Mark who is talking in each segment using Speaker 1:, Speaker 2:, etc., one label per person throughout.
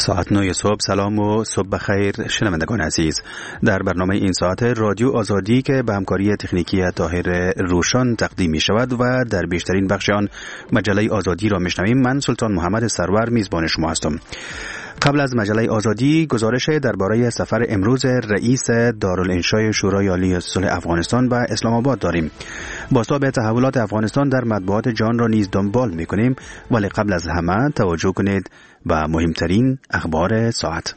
Speaker 1: ساعت 9 صبح. سلام و صبح بخیر شنوندگان عزیز. در برنامه این ساعت رادیو آزادی که به همکاری تکنیکی طاهر روشان تقدیم می شود و در بیشترین بخش آن مجله آزادی را میشنویم، من سلطان محمد سرور میزبان شما هستم. قبل از مجله آزادی گزارش درباره سفر امروز رئیس دارالانشای شورای عالی صلح افغانستان به اسلام آباد داریم. بازتاب تحولات افغانستان در مطبوعات جهان را نیز دنبال می‌کنیم، ولی قبل از همه توجه کنید به مهمترین اخبار ساعت.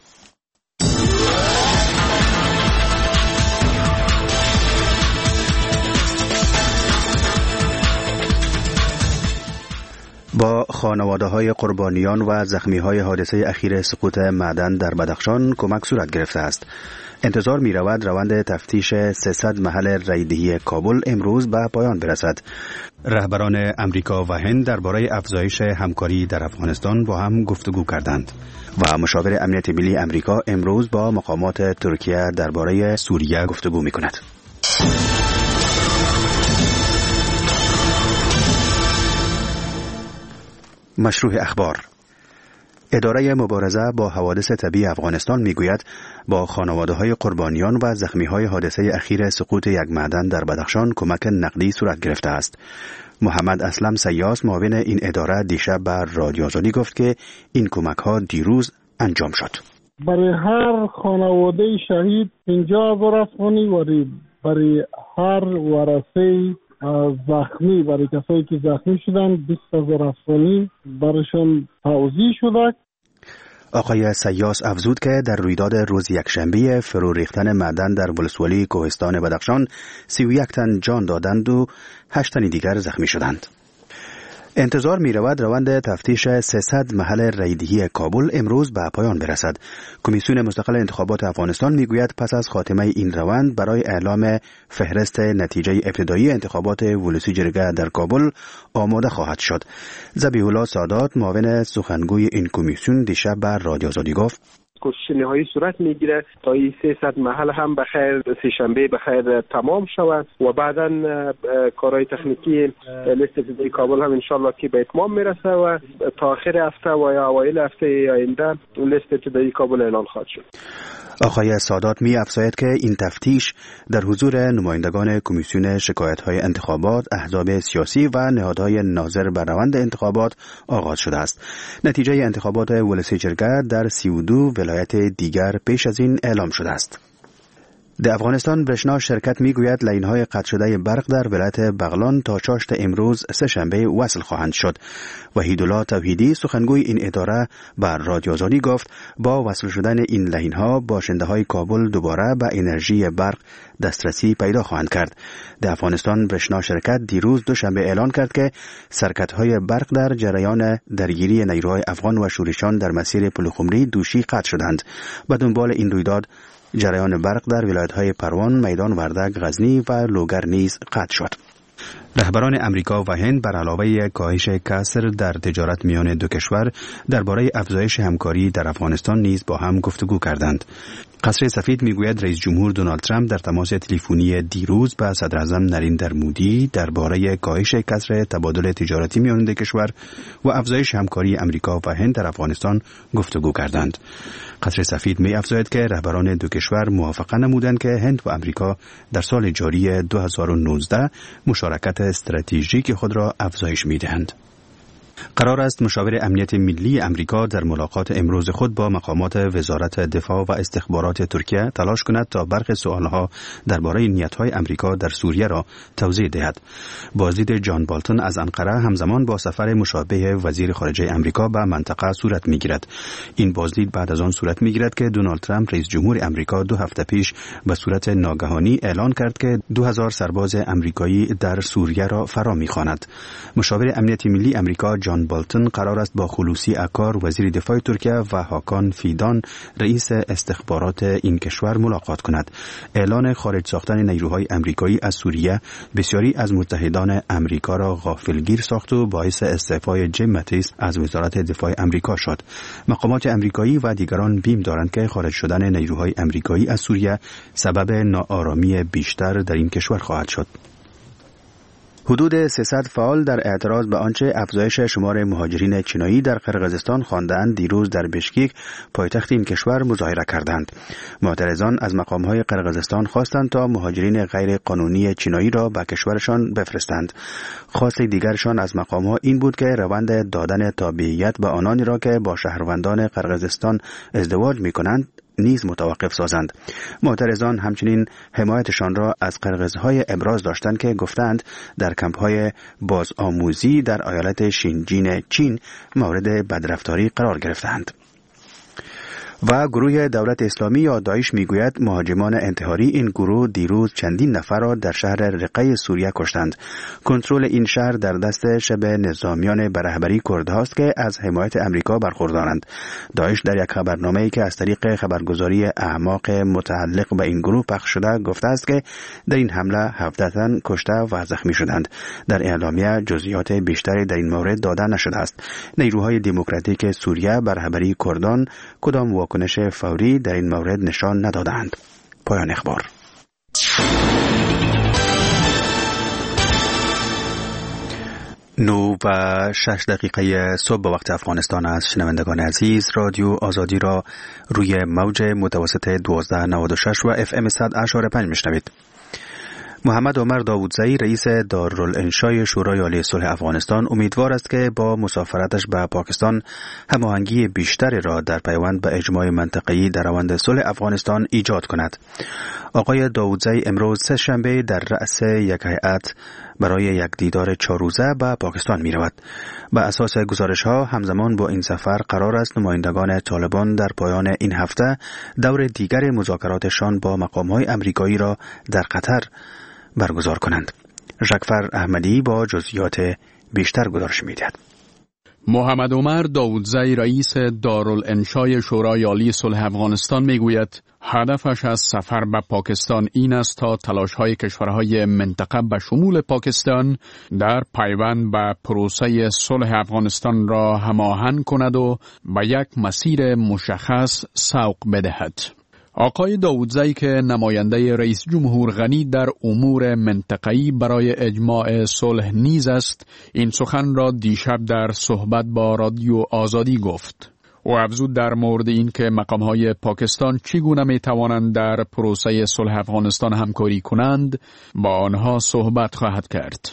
Speaker 1: با خانواده‌های قربانیان و زخمی‌های حادثه اخیر سقوط معدن در بدخشان کمک صورت گرفته است. انتظار می‌رود روند تفتیش 300 محل رایدهی کابل امروز به پایان برسد. رهبران امریکا و هند درباره افزایش همکاری در افغانستان با هم گفتگو کردند و مشاور امنیت ملی امریکا امروز با مقامات ترکیه درباره سوریه گفتگو می‌کند. مشروع اخبار. اداره مبارزه با حوادث طبیعی افغانستان میگوید با خانواده‌های قربانیان و زخمی‌های حادثه اخیر سقوط یک معدن در بدخشان کمک نقدی صورت گرفته است. محمد اسلم سیاس معاون این اداره دیشب بر رادیو آزادی گفت که این کمک‌ها دیروز انجام شد.
Speaker 2: برای هر خانواده شهید 50,000 افغانی و برای هر ورثه زخمی، برای کسایی که زخمی شدن 20,000 افغانی برایشان توزیع شده.
Speaker 1: آقای سیاس افزود که در رویداد روز یکشنبه فرو ریختن معدن در ولسوالی کوهستان بدخشان 31 تن جان دادند و 8 تن دیگر زخمی شدند. انتظار می رود روند تفتیش 300 محل رایدهی کابل امروز به پایان برسد. کمیسیون مستقل انتخابات افغانستان می گوید پس از خاتمه این روند برای اعلام فهرست نتیجه ابتدایی انتخابات ولسی جرگه در کابل آماده خواهد شد. ذبیح الله سادات معاون سخنگوی این کمیسیون دیشب بر رادیو آزادی گفت
Speaker 3: کوشش نهایی صورت میگیره تا این 300 محل هم بخیر سه‌شنبه بخیر تمام شود و بعداً کارهای تکنیکی لیست ابتدایی کابل هم انشالله که به اتمام میرسه و تا آخر هفته و یا اوایل هفته آینده لیست ابتدایی کابل اعلان خواهد شد.
Speaker 1: آقای سادات می افزاید که این تفتیش در حضور نمایندگان کمیسیون شکایت‌های انتخابات، احزاب سیاسی و نهادهای ناظر بر روند انتخابات آغاز شده است. نتیجه انتخابات ولسی جرگه در 32 ولایت دیگر پیش از این اعلام شده است. در افغانستان برشنا شرکت میگوید لاین‌های قطع شده برق در ولایت بغلان تا چاشت امروز سه‌شنبه وصل خواهند شد. وحیدالله توحیدی سخنگوی این اداره بر رادیو آزادی گفت با وصل شدن این لاین‌ها باشنده‌های کابل دوباره به انرژی برق دسترسی پیدا خواهند کرد. در افغانستان برشنا شرکت دیروز دوشنبه اعلان کرد که سرکت‌های برق در جریان درگیری نیروهای افغان و شورشیان در مسیر پلخمری دوشی قطع شدند. به دنبال این رویداد جریان برق در ولایت‌های پروان، میدان وردک، غزنی و لوگر نیز قطع شد. رهبران امریکا و هند بر علاوه کاهش کسر در تجارت میان دو کشور درباره افزایش همکاری در افغانستان نیز با هم گفتگو کردند. قصر سفید میگوید رئیس جمهور دونالد ترامپ در تماس تلفنی دیروز با صدر اعظم نریندر مودی درباره کاهش کسر تبادل تجارتی میان دو کشور و افزایش همکاری امریکا و هند در افغانستان گفتگو کردند. قصر سفید می افزاید که رهبران دو کشور موافقه نمودند که هند و امریکا در سال جاری 2019 مشارکت استراتژیک خود را افزایش می‌دهند. قرار است مشاور امنیت ملی امریکا در ملاقات امروز خود با مقامات وزارت دفاع و استخبارات ترکیه تلاش کند تا برخی سوالها درباره نیت‌های امریکا در سوریه را توضیح دهد. بازدید جان بالتون از انقره همزمان با سفر مشابه وزیر خارجه امریکا به منطقه صورت می‌گیرد. این بازدید بعد از آن صورت می‌گیرد که دونالد ترامپ رئیس جمهور امریکا 2 هفته پیش به صورت ناگهانی اعلان کرد که 2000 سرباز امریکایی در سوریه را فرا می‌خواند. مشاور امنیت ملی امریکا جان بالتون قرار است با خلوصی اکار وزیر دفاع ترکیه و هاکان فیدان رئیس استخبارات این کشور ملاقات کند. اعلان خارج ساختن نیروهای امریکایی از سوریه بسیاری از متحدان امریکا را غافلگیر ساخت و باعث استعفای جیم ماتیس از وزارت دفاع امریکا شد. مقامات امریکایی و دیگران بیم دارند که خارج شدن نیروهای امریکایی از سوریه سبب ناآرامی بیشتر در این کشور خواهد شد. حدود 300 فعال در اعتراض به آنچه افزایش شمار مهاجرین چینایی در قرقیزستان خواندند دیروز در بشکیک پایتخت این کشور مظاهره کردند. معترضان از مقام‌های قرقیزستان خواستند تا مهاجرین غیر قانونی چینایی را به کشورشان بفرستند. خواست دیگرشان از مقام‌ها این بود که روند دادن تابعیت به آنانی را که با شهروندان قرقیزستان ازدواج می‌کنند نیز متوقف سازند. معترضان همچنین حمایتشان را از قرقیزهای ابراز داشتند که گفتند در کمپ‌های بازآموزی در ایالت شینجین چین مورد بدرفتاری قرار گرفتند. و گروه دولت اسلامی یا داعش میگوید مهاجمان انتحاری این گروه دیروز چندین نفر را در شهر رقه سوریه کشتند. کنترل این شهر در دست شبه نظامیان به رهبری کردهاست که از حمایت امریکا برخوردارند. داعش در یک خبرنامه‌ای که از طریق خبرگزاری اعماق متعلق به این گروه پخش شده گفته است که در این حمله 17 تن کشته و زخمی شدند. در اعلامیه جزئیات بیشتری در این مورد داده نشده است. نیروهای دموکراتیک سوریه به رهبری کردان کدام واکنش فوری در این مورد نشان ندادند. پایان اخبار. 9:06 صبح به وقت افغانستان است. شنوندگان عزیز، رادیو آزادی را روی موج متوسط 1296 و FM 100.5 میشنوید. محمد عمر داوودزایی رئیس دارالانشای شورای عالی صلح افغانستان امیدوار است که با مسافرتش به پاکستان هماهنگی بیشتری را در پیوند به اجماع منطقه‌ای در روند صلح افغانستان ایجاد کند. آقای داوودزایی امروز سه‌شنبه در رأس یک هیئت برای یک دیدار 4 روزه به پاکستان می رود. به اساس گزارش ها همزمان با این سفر قرار است نمایندگان طالبان در پایان این هفته دور دیگر مذاکراتشان با مقام های امریکایی را در قطر برگزار کنند. ژکفر احمدی با جزئیات بیشتر گزارش می دهد.
Speaker 4: محمد عمر داوودزایی رئیس دارالانشای شورای عالی صلح افغانستان میگوید هدفش از سفر به پاکستان این است تا تلاش‌های کشورهای منطقه به شمول پاکستان در پیوند به پروسه صلح افغانستان را هماهنگ کند و به یک مسیر مشخص سوق بدهد. آقای داوودزایی که نماینده رئیس جمهور غنی در امور منطقه‌ای برای اجماع صلح نیز است، این سخن را دیشب در صحبت با رادیو آزادی گفت. او افزود در مورد این که مقام‌های پاکستان چگونه می‌توانند در پروسه صلح افغانستان همکاری کنند با آنها صحبت خواهد کرد.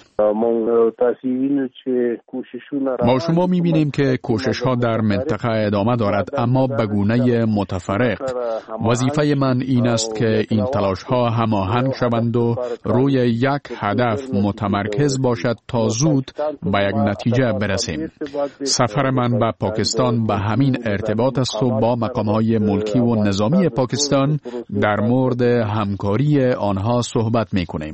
Speaker 4: ما شما می‌بینیم که کوشش‌ها در منطقه ادامه دارد، اما به گونه متفرق. وظیفه من این است که این تلاش‌ها هماهنگ شوند و روی یک هدف متمرکز باشد تا زود به یک نتیجه برسیم. سفر من به پاکستان به همین ارتباط است و با مقام‌های ملکی و نظامی پاکستان در مورد همکاری آنها صحبت می‌کنیم.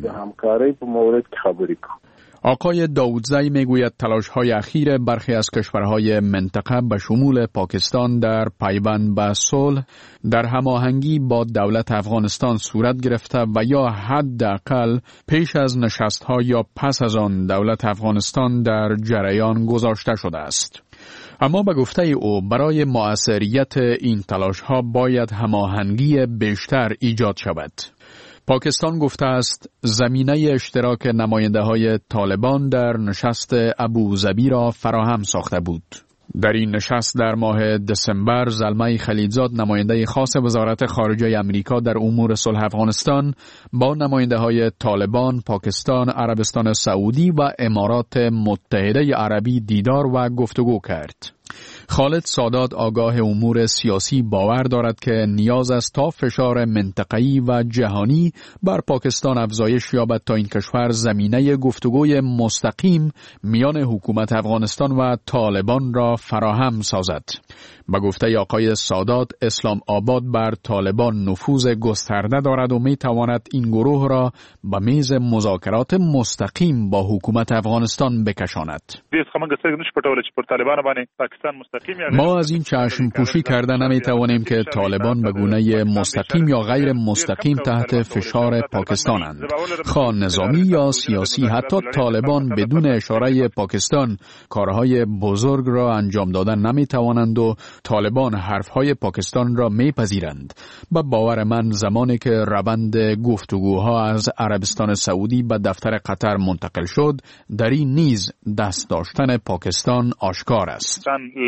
Speaker 4: آقای داوودزایی میگوید تلاش‌های اخیر برخی از کشورهای منطقه به شمول پاکستان در پیوند به صلح در هماهنگی با دولت افغانستان صورت گرفته و یا حداقل پیش از نشست‌ها یا پس از آن دولت افغانستان در جریان گذاشته شده است. اما به گفته او برای مؤثریت این تلاش‌ها باید هماهنگی بیشتر ایجاد شود. پاکستان گفته است زمینه اشتراک نماینده‌های طالبان در نشست ابوظبی را فراهم ساخته بود. در این نشست در ماه دسامبر زلمه خلیلزاد نماینده خاص وزارت خارجه امریکا در امور صلح افغانستان با نماینده‌های طالبان، پاکستان، عربستان سعودی و امارات متحده عربی دیدار و گفتگو کرد. خالد سادات آگاه امور سیاسی باور دارد که نیاز است تا فشار منطقه‌ای و جهانی بر پاکستان افزایش یابد تا این کشور زمینه گفتگوی مستقیم میان حکومت افغانستان و طالبان را فراهم سازد. به گفته آقای سادات اسلام آباد بر طالبان نفوذ گسترده دارد و می تواند این گروه را به میز مذاکرات مستقیم با حکومت افغانستان بکشاند. ما از این چشم پوشی کرده نمی توانیم که طالبان به گونه مستقیم یا غیر مستقیم تحت فشار پاکستانند. خواه نظامی یا سیاسی، حتی طالبان بدون اشاره پاکستان کارهای بزرگ را انجام دادن نمی توانند و طالبان حرفهای پاکستان را می پذیرند. با باور من زمانی که روند گفتگوها از عربستان سعودی به دفتر قطر منتقل شد، در این نیز دست داشتن پاکستان آشکار است.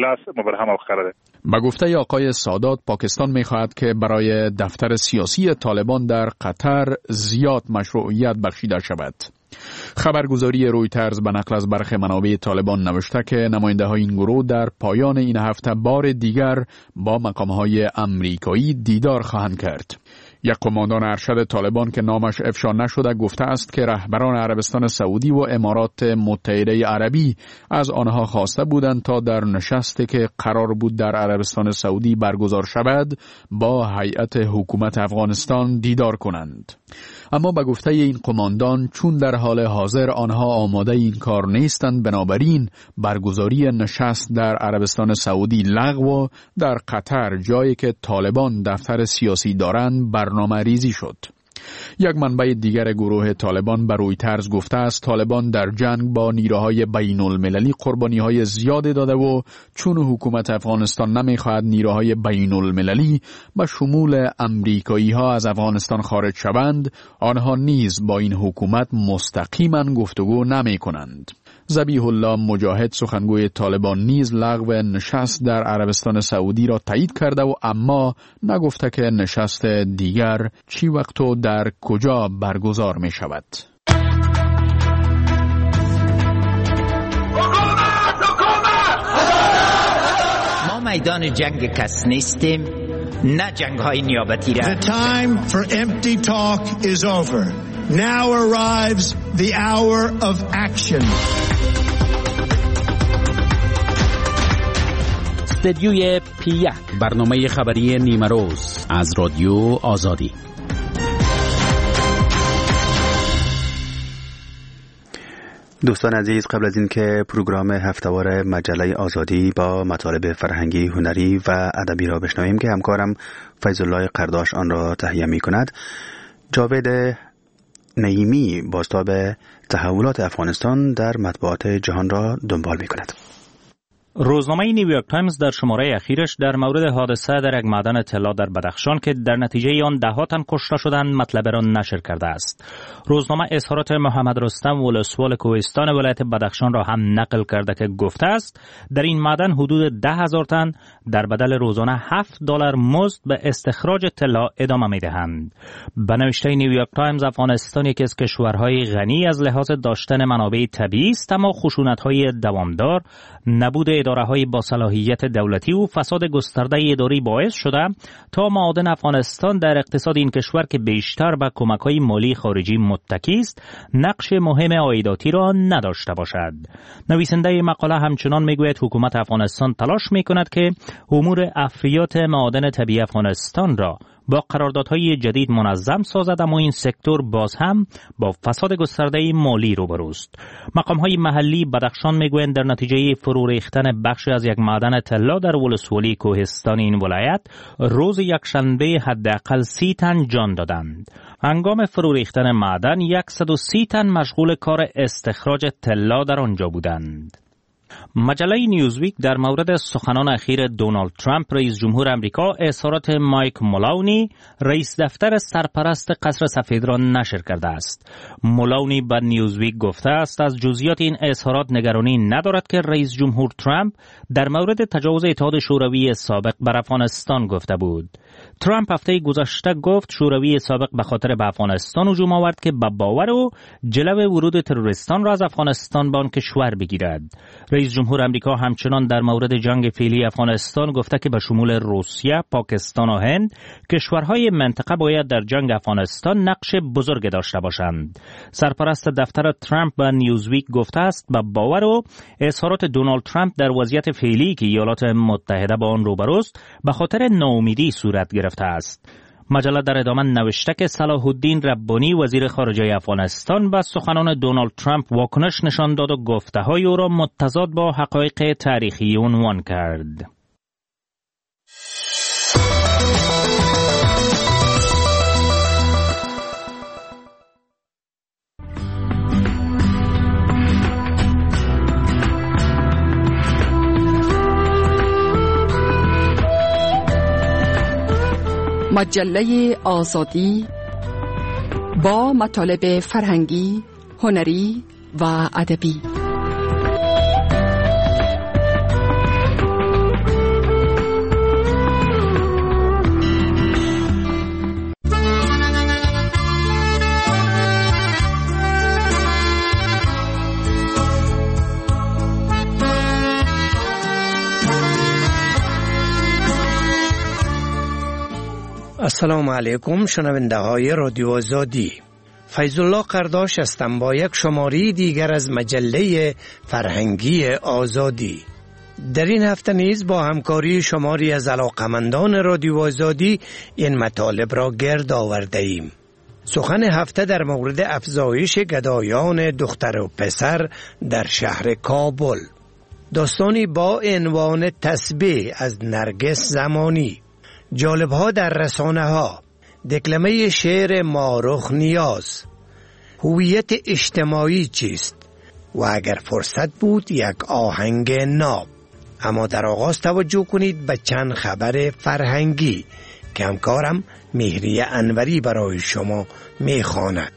Speaker 4: با گفته آقای سادات، پاکستان می‌خواهد که برای دفتر سیاسی طالبان در قطر زیاد مشروعیت بخشیده شود. خبرگزاری رویترز به نقل از برخی منابع طالبان نوشته که نماینده‌های این گروه در پایان این هفته بار دیگر با مقام‌های آمریکایی دیدار خواهند کرد. یک قماندان ارشد طالبان که نامش افشا نشده گفته است که رهبران عربستان سعودی و امارات متحده عربی از آنها خواسته بودند تا در نشستی که قرار بود در عربستان سعودی برگزار شود با هیئت حکومت افغانستان دیدار کنند. اما به گفته این قماندان چون در حال حاضر آنها آماده این کار نیستند، بنابراین برگزاری نشست در عربستان سعودی لغو و در قطر، جایی که طالبان دفتر سیاسی دارند، برنامه ریزی شد. یک منبع دیگر گروه طالبان به رویترز گفته است طالبان در جنگ با نیروهای بین المللی قربانی‌های زیادی داده و چون حکومت افغانستان نمی‌خواهد نیروهای بین المللی به شمول امریکایی‌ها از افغانستان خارج شوند، آنها نیز با این حکومت مستقیما گفتگو نمی‌کنند. ذبیح الله مجاهد، سخنگوی طالبان، نیز لغو نشست در عربستان سعودی را تایید کرده و اما نگفته که نشست دیگر چی وقت و در کجا برگزار می شود.
Speaker 5: ما میدان جنگ کس نیستیم، نه جنگ های نیابتی را.
Speaker 6: The time for empty talk is over. Now arrives the hour of action.
Speaker 7: استدیوی P1، برنامه خبری نیمه روز از رادیو آزادی.
Speaker 1: دوستان عزیز، قبل از اینکه پروگرام هفته‌وار مجله آزادی با مطالب فرهنگی، هنری و ادبی را بشنویم که همکارم فیض الله قرداش آن را تهیه می‌کند، جاوید نعیمی بازتاب تحولات افغانستان در مطبوعات جهان را دنبال می‌کند.
Speaker 8: روزنامه نیویورک تایمز در شماره اخیرش در مورد حادثه در یک معدن طلا در بدخشان که در نتیجه آن ده‌ها تن کشته شدند مطلب را نشر کرده است. روزنامه اظهارات محمد رستم ولسوال کوهستان ولایت بدخشان را هم نقل کرده که گفته است در این معدن حدود 10,000 تن در بدل روزانه $7 مزد به استخراج طلا ادامه می‌دهند. به نوشته نیویورک تایمز، افغانستان یکی از کشورهای غنی از لحاظ داشتن منابع طبیعی است، اما خشونت‌های دوامدار، نبود اداره‌های با صلاحیت دولتی و فساد گسترده اداری باعث شده تا معادن افغانستان در اقتصاد این کشور که بیشتر به کمک‌های مالی خارجی متکی است، نقش مهم عایداتی را نداشته باشد. نویسنده مقاله همچنان میگوید حکومت افغانستان تلاش می‌کند که امور افریات معادن طبیعی افغانستان را با قراردادهای جدید منظم سازد، اما این سکتور باز هم با فساد گسترده مالی روبروست. مقام‌های محلی بدخشان میگویند در نتیجه فرو ریختن بخشی از یک معدن طلا در ولسوالی کوهستان این ولایت روز یکشنبه حداقل 30 تن جان دادند. هنگام فرو ریختن معدن 130 تن مشغول کار استخراج طلا در آنجا بودند. مجله نیوزویک در مورد سخنان اخیر دونالد ترامپ رئیس جمهور آمریکا اظهارات مایک مولاونی رئیس دفتر سرپرست قصر سفید را نشر کرده است. مولاونی به نیوزویک گفته است از جزئیات این اظهارات نگرانی ندارد که رئیس جمهور ترامپ در مورد تجاوز اتحاد شوروی سابق بر افغانستان گفته بود. ترامپ هفته گذشته گفت شوروی سابق به خاطر به افغانستان هجوم آورد که به باور او جلو ورود تروریستان را از افغانستان به آن کشور بگیرد. رئیس جمهور آمریکا همچنان در مورد جنگ فعلی افغانستان گفته که به شمول روسیه، پاکستان و هند کشورهای منطقه باید در جنگ افغانستان نقش بزرگ داشته باشند. سرپرست دفتر ترامپ به نیوزویک گفته است به باور او اظهارات دونالد ترامپ در وضعیت فعلی که ایالات متحده با آن روبروست به خاطر ناامیدی صورت گرفته است. مجله در ادامه نوشته که صلاح الدین ربانی وزیر خارجه افغانستان به سخنان دونالد ترامپ واکنش نشان داد و گفته‌های او را متضاد با حقایق تاریخی عنوان کرد.
Speaker 9: مجله آزادی با مطالب فرهنگی، هنری و ادبی.
Speaker 10: السلام علیکم شنونده های رادیو آزادی. فیض الله قرداش هستم با یک شماره دیگر از مجله فرهنگی آزادی. در این هفته نیز با همکاری شماری از علاقمندان رادیو آزادی این مطالب را گرد آورده ایم. سخن هفته در مورد افزایش گدایان دختر و پسر در شهر کابل. داستانی با عنوان تسبیح از نرگس زمانی. جالب‌ها در رسانه‌ها، دکلمه شعر مارخ نیاز، هویت اجتماعی چیست و اگر فرصت بود یک آهنگ ناب. اما در آغاز توجه کنید به چند خبر فرهنگی که همکارم مهری انوری برای شما می‌خواند.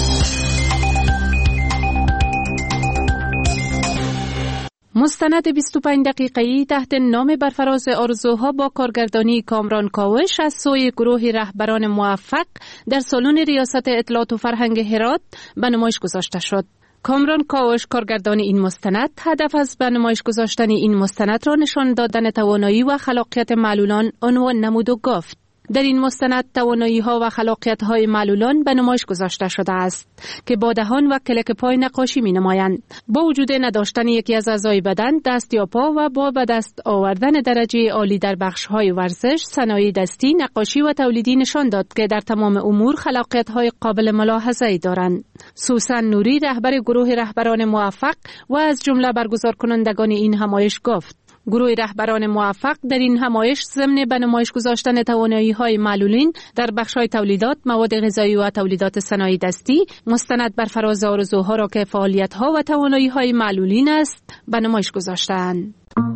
Speaker 11: مستند 25 دقیقه‌ای تحت نام برفراز آرزوها با کارگردانی کامران کاوش از سوی گروه رهبران موفق در سالن ریاست اطلاعات و فرهنگ هرات به نمایش گذاشته شد. کامران کاوش کارگردان این مستند هدف از به نمایش گذاشتن این مستند را نشان دادن توانایی و خلاقیت معلولان عنوان نمود و گفت. در این مستند توانایی‌ها و خلاقیت‌های معلولان به نمایش گذاشته شده است که با دهان و کلک پای نقاشی می‌نمایند. با وجود نداشتن یکی از اعضای بدن، دست یا پا و با به دست آوردن درجه عالی در بخش‌های ورزش، صنایع دستی، نقاشی و تولیدی نشان داد که در تمام امور خلاقیت‌های قابل ملاحظه‌ای دارند. سوسن نوری رهبر گروه رهبران موفق و از جمله برگزار کنندگان این همایش گفت: گروه رهبران موفق در این همایش ضمن به نمایش گذاشتن توانایی‌های معلولین در بخش‌های تولیدات، مواد غذایی و تولیدات صنایع دستی، مستند بر فراز آرزوها را که فعالیت‌ها و توانایی‌های معلولین است به نمایش گذاشتند.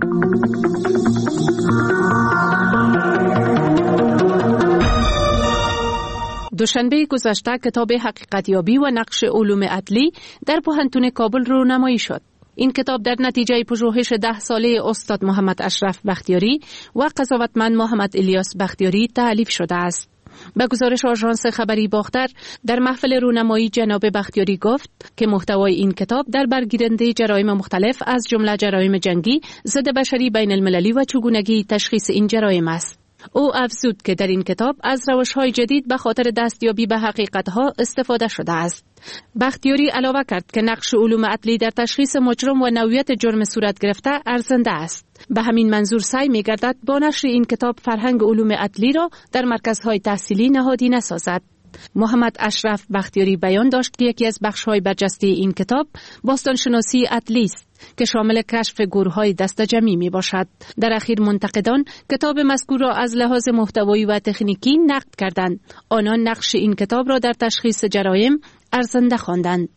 Speaker 11: دوشنبه گذشته کتاب حقیقتیابی و نقش علوم عدلی در پوهنتون کابل رونمایی شد. این کتاب در نتیجه پژوهش 10 ساله استاد محمد اشرف بختیاری و قضاوتمند محمد الیاس بختیاری تألیف شده است. به گزارش آژانس خبری باختر، در محفل رونمایی جناب بختیاری گفت که محتوای این کتاب در برگیرنده جرایم مختلف از جمله جرایم جنگی، ضد بشری بین المللی و چگونگی تشخیص این جرایم است. او افزود که در این کتاب از روش‌های جدید به خاطر دستیابی به حقیقت‌ها استفاده شده است. بختیاری علاوه کرد که نقش علوم عدلی در تشخیص مجرم و نوعیت جرم صورت گرفته ارزنده است. به همین منظور سعی می‌گردد با نشر این کتاب فرهنگ علوم عدلی را در مرکزهای تحصیلی نهادی نسازد. محمد اشرف بختیاری بیان داشت که یکی از بخش‌های برجسته این کتاب باستانشناسی عدلی است که شامل کشف گورهای دست جمعی می باشد. در اخیر منتقدان کتاب مذکور را از لحاظ محتوایی و تکنیکی نقد کردند. آنان نقش این کتاب را در تشخیص جرایم ارزنده خواندند.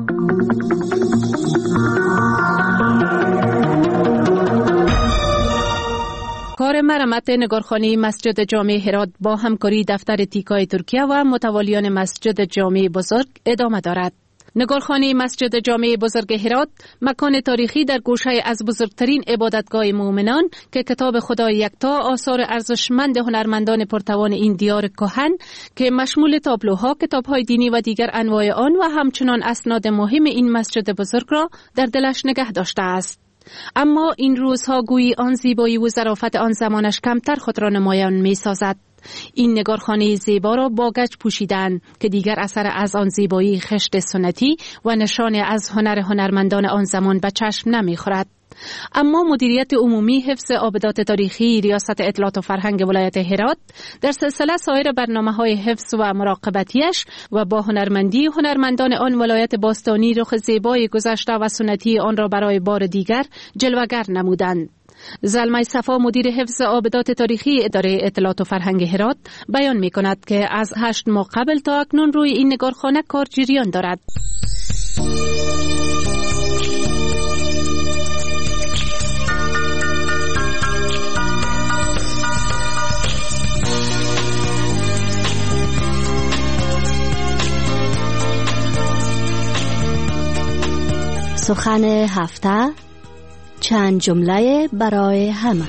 Speaker 11: کار مرمت نگارخانه مسجد جامع هرات با همکاری دفتر تیکای ترکیه و متوالیان مسجد جامع بزرگ ادامه دارد. نگارخانه مسجد جامع بزرگ هرات مکان تاریخی در گوشه از بزرگترین عبادتگاه مؤمنان که کتاب خدای یکتا آثار ارزشمند هنرمندان پرتوان این دیار کهن که مشمول تابلوها، کتاب‌های دینی و دیگر انواع آن و همچنان اسناد مهم این مسجد بزرگ را در دلش نگه داشته است. اما این روزها گویی آن زیبایی و ظرافت آن زمانش کمتر خود را نمایان می سازد. این نگارخانه زیبا را با گچ پوشیدند که دیگر اثر از آن زیبایی خشت سنتی و نشانه از هنر هنرمندان آن زمان به چشم نمی خورد. اما مدیریت عمومی حفظ آبدات تاریخی ریاست اطلاعات و فرهنگ ولایت هرات در سلسله سایر برنامه‌های حفظ و مراقبتیش و با هنرمندی هنرمندان آن ولایت باستانی رخ زیبای گذشته و سنتی آن را برای بار دیگر جلوگر نمودند. زلمه صفا مدیر حفظ آبدات تاریخی اداره اطلاعات و فرهنگ هرات بیان می کند که از 8 ماه قبل تا اکنون روی این نگارخانه کار جریان دارد.
Speaker 12: سخن هفته، چند جمله برای همه.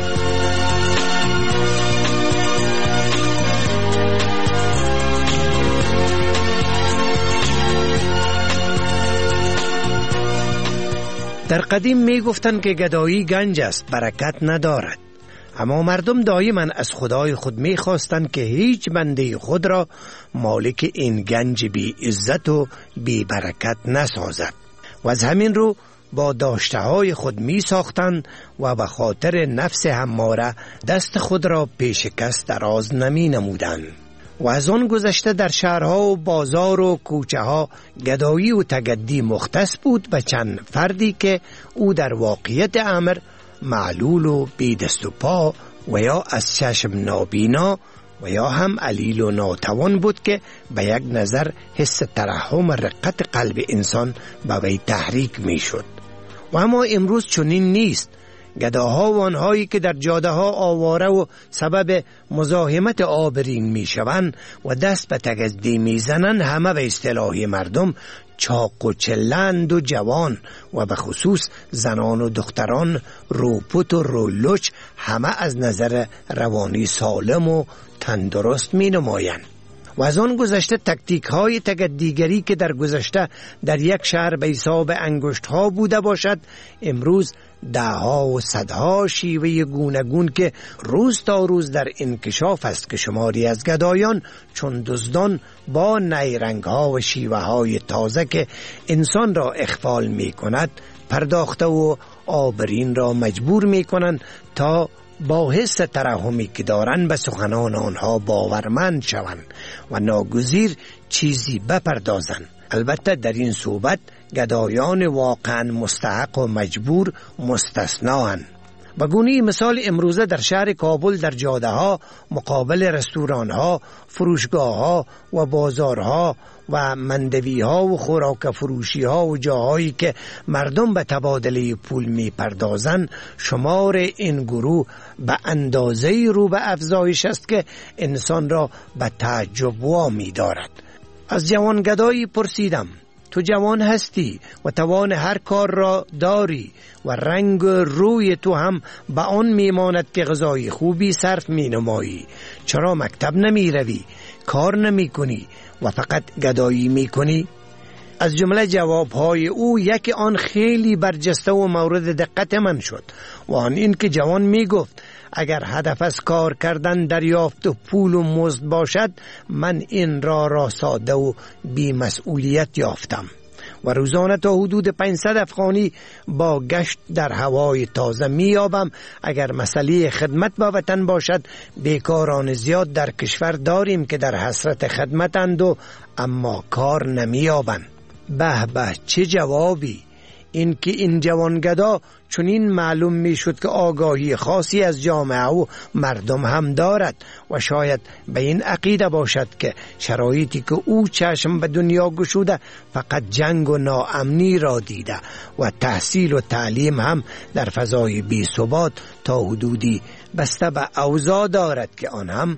Speaker 10: در قدیم می گفتند که گدایی گنج است، برکت ندارد. اما مردم دائما از خدای خود می خواستند که هیچ بنده خود را مالک این گنج بی عزت و بی برکت نسازد و از همین رو با داشته های خود می ساختند و به خاطر نفس هماره دست خود را پیش کس دراز نمی نمودند. و از آن گذشته در شهرها و بازار و کوچه ها گدایی و تگدی مختص بود به چند فردی که او در واقعیت امر معلول و بی دست و پا و یا از چشم نابینا و یا هم علیل و ناتوان بود که به یک نظر حس ترحم و رقت قلب انسان به وی تحریک می شد. و اما امروز چنین نیست. گداها و آنهایی که در جاده ها آواره و سبب مزاحمت آبرین می شوند و دست به تگدی می زنند همه به اصطلاح مردم چاق و چلند و جوان و به خصوص زنان و دختران روپوت و رولوچ همه از نظر روانی سالم و تندرست می نمایند. و از آن گذشته تکتیک های تگدیگری که در گذشته در یک شهر به حساب انگشت ها بوده باشد، امروز دهها و صدها شیوه گوناگون که روز تا روز در انکشاف است که شماری از گدایان چون دزدان با نیرنگ ها و شیوه های تازه که انسان را اخفال می کند پرداخته و آبرین را مجبور می کنند تا با حس ترحمی که دارند به سخنان آنها باورمند شوند و ناگزیر چیزی بپردازند. البته در این صحبت گدایان واقعا مستحق و مجبور مستثنااند. به گونه مثال امروزه در شهر کابل در جاده ها مقابل رستوران ها، فروشگاه ها و بازارها و مندوی ها و خوراک فروشی ها و جاهایی که مردم به تبادله پول می پردازند شمار این گروه به اندازه رو به افزایش است که انسان را به تعجب وامی دارد. از جوان گدایی پرسیدم: تو جوان هستی و توان هر کار را داری و رنگ روی تو هم به آن میماند که غذای خوبی صرف می نمایی، چرا مکتب نمی روی، کار نمی کنی و فقط گدایی می کنی؟ از جمله جوابهای او یکی آن خیلی برجسته و مورد دقت من شد و آن این که جوان می گفت اگر هدف از کار کردن دریافت و پول و مزد باشد من این را ساده و بی مسئولیت یافتم و روزانه تا حدود 500 افغانی با گشت در هوای تازه میابم. اگر مسئله خدمت با وطن باشد بیکاران زیاد در کشور داریم که در حسرت خدمتند و اما کار نمیابند. به به چه جوابی! این که این جوانگدا چنین معلوم می شد که آگاهی خاصی از جامعه و مردم هم دارد و شاید به این عقیده باشد که شرایطی که او چشم به دنیا گشوده فقط جنگ و ناامنی را دیده و تحصیل و تعلیم هم در فضای بی ثبات تا حدودی بسته به اوضاع دارد که آن هم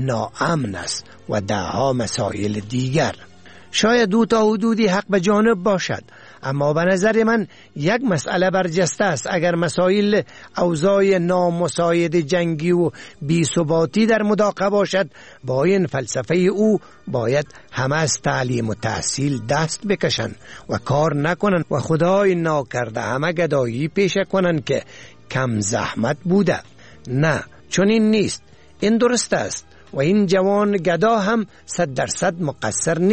Speaker 10: ناامن است و دهها مسائل دیگر. شاید او تا حدودی حق به جانب باشد، اما به نظر من یک مسئله برجسته است. اگر مسائل اوضاع نامساعد جنگی و بی‌ثباتی در مداقه باشد، با این فلسفه او باید همه از تعلیم و تحصیل دست بکشند و کار نکنند و خدای ناکرده همه گدایی پیشه کنند که کم زحمت بوده. نه، چون این نیست. این درست است و این جوان گدا هم 100% مقصر نیست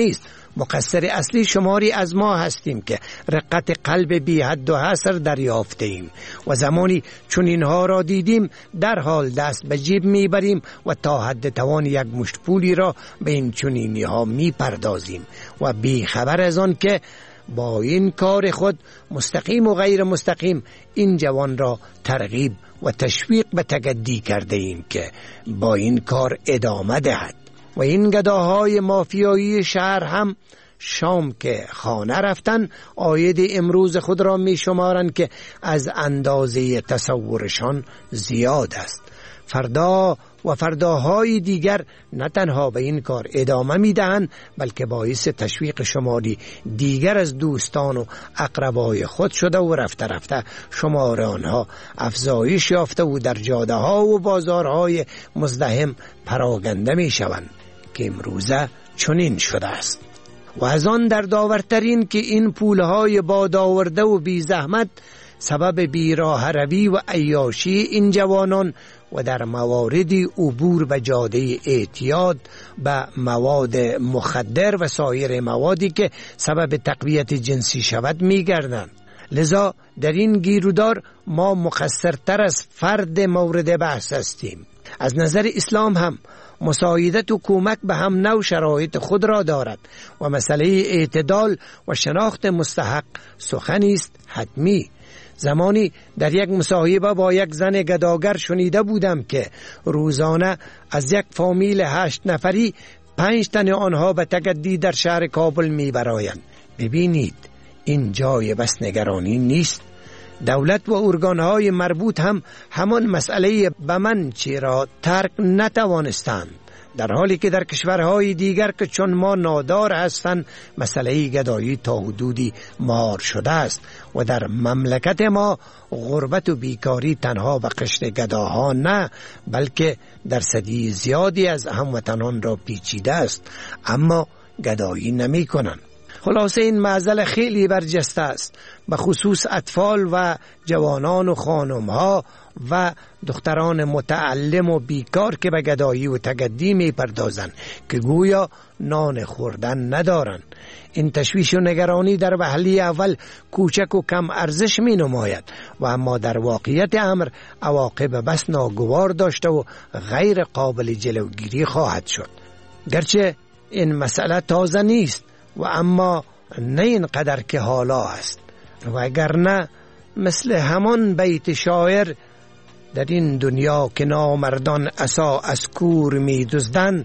Speaker 10: مقصر اصلی شماری از ما هستیم که رقت قلب بی حد و حصر دریافته ایم و زمانی چون اینها را دیدیم در حال دست به جیب میبریم و تا حد توان یک مشت پولی را به این چنینی ها میپردازیم و بی خبر از آن که با این کار خود مستقیم و غیر مستقیم این جوان را ترغیب و تشویق به تجدی کرده ایم که با این کار ادامه دهد. و این گداهای مافیایی شهر هم شام که خانه رفتن عاید امروز خود را می شمارند که از اندازه تصورشان زیاد است. فردا و فرداهای دیگر نه تنها به این کار ادامه می دهند بلکه باعث تشویق شماری دیگر از دوستان و اقربای خود شده و رفته رفته شمار آنها افزایش یافته و در جاده ها و بازارهای مزدحم پراگنده می شوند که امروزه چنین شده است. و از آن در داورترین که این پولهای بادآورده و بی زحمت سبب بیراه روی و عیاشی این جوانان و در مواردی عبور به جاده اعتیاد به مواد مخدر و سایر موادی که سبب تقویت جنسی شود می‌گردند. لذا در این گیرودار ما مقصرتر از فرد مورد بحث هستیم. از نظر اسلام هم مساعدت و کمک به هم نوع شرایط خود را دارد و مسئله اعتدال و شناخت مستحق سخنی است حتمی. زمانی در یک مصاحبه با یک زن گداگر شنیده بودم که روزانه از یک فامیل 8 نفری 5 تن آنها به تجدی در شهر کابل می‌برایند. ببینید این جای بس نگرانی نیست. دولت و ارگانهای مربوط هم همان مسئله به من چرا ترک نتوانستند، در حالی که در کشورهای دیگر که چون ما نادار هستند مسئله گدایی تا حدودی مهار شده است و در مملکت ما غربت و بیکاری تنها به قشر گداها نه بلکه درصدی زیادی از هموطنان را پیچیده است، اما گدایی نمی کنند. خلاصه این معضل خیلی برجسته است، به خصوص اطفال و جوانان و خانمها و دختران متعلم و بیکار که به گدایی و تجدی می پردازند که گویا نان خوردن ندارند. این تشویش و نگرانی در وهله اول کوچک و کم ارزش می نماید و اما در واقعیت امر عواقب بس ناگوار داشته و غیر قابل جلوگیری خواهد شد. گرچه این مسئله تازه نیست و اما نه اینقدر که حالا است و اگر نه مثل همان بیت شاعر در این دنیا که نامردان عصا از کور می دزدند،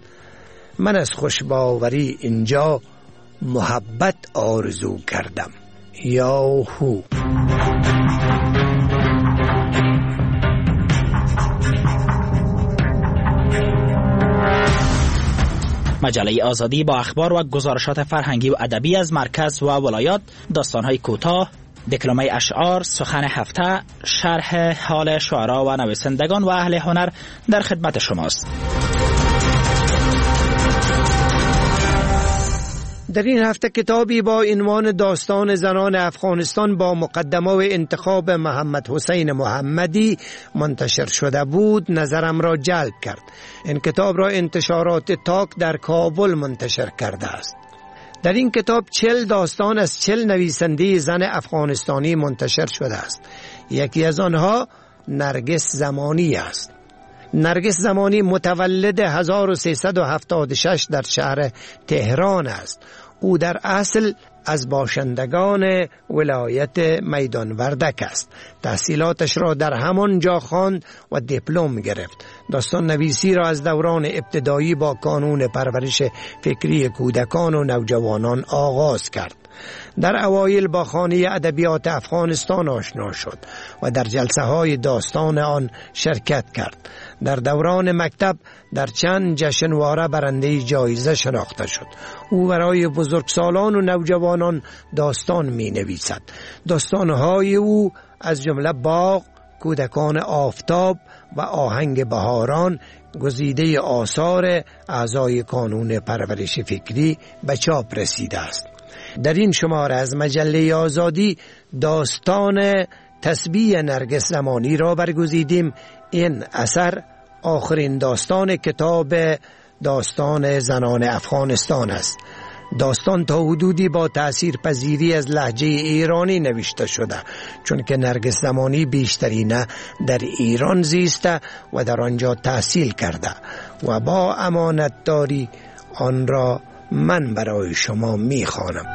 Speaker 10: من از خوشباوری اینجا محبت آرزو کردم. یاهو.
Speaker 13: مجله آزادی با اخبار و گزارشات فرهنگی و ادبی از مرکز و ولایات، داستان‌های کوتاه، دکلمه اشعار، سخن هفته، شرح حال شعرا و نویسندگان و اهل هنر در خدمت شماست.
Speaker 10: در این هفته کتابی با عنوان داستان زنان افغانستان با مقدمه و انتخاب محمد حسین محمدی منتشر شده بود نظرم را جلب کرد. این کتاب را انتشارات تاک در کابل منتشر کرده است. در این کتاب 40 داستان از 40 نویسنده زن افغانستانی منتشر شده است. یکی از آنها نرگس زمانی است. نرگس زمانی متولد 1376 در شهر تهران است. او در اصل از باشندگان ولایت میدان وردک است. تحصیلاتش را در همان جا خواند و دیپلم گرفت. داستان نویسی را از دوران ابتدایی با کانون پرورش فکری کودکان و نوجوانان آغاز کرد. در اوایل با خانه ادبیات افغانستان آشنا شد و در جلسه های داستان آن شرکت کرد. در دوران مکتب در چند جشنواره برنده جایزه شناخته شد. او برای بزرگسالان و نوجوانان داستان می نویسد. داستانهای او از جمله باغ، کودکان آفتاب و آهنگ بهاران گزیده آثار اعضای کانون پرورش فکری به چاپ رسیده است. در این شماره از مجله آزادی داستان تسبیح نرگس زمانی را برگزیدیم. این اثر آخرین داستان کتاب داستان زنان افغانستان است. داستان تا حدودی با تأثیر پذیری از لهجه ایرانی نوشته شده، چون که نرگس زمانی بیشترین در ایران زیسته و در آنجا تحصیل کرده و با امانت داری آن را من برای شما میخوانم.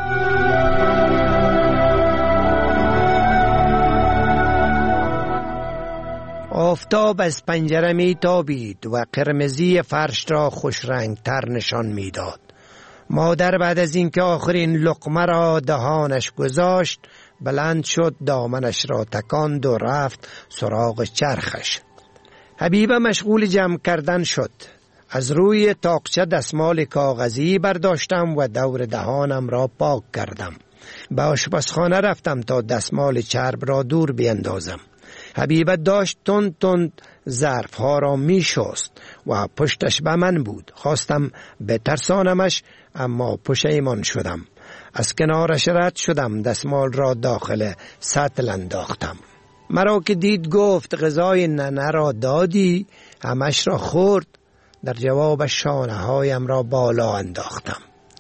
Speaker 10: آفتاب از پنجره می تابید و قرمزی فرش را خوش رنگ تر نشان می داد. مادر بعد از اینکه آخرین لقمه را دهانش گذاشت بلند شد، دامنش را تکاند و رفت سراغ چرخش. حبیبه مشغول جمع کردن شد. از روی تاقچه دستمال کاغذی برداشتم و دور دهانم را پاک کردم. به آشپزخانه رفتم تا دستمال چرب را دور بیندازم. حبیبه داشت تند تند ظرفها را می شست و پشتش به من بود. خواستم بترسانمش اما پشیمان شدم. از کنارش رد شدم، دستمال را داخل سطل انداختم. مرا که دید گفت غذای ننه را دادی؟ همش را خورد. در جواب شانه هایم را بالا انداختم.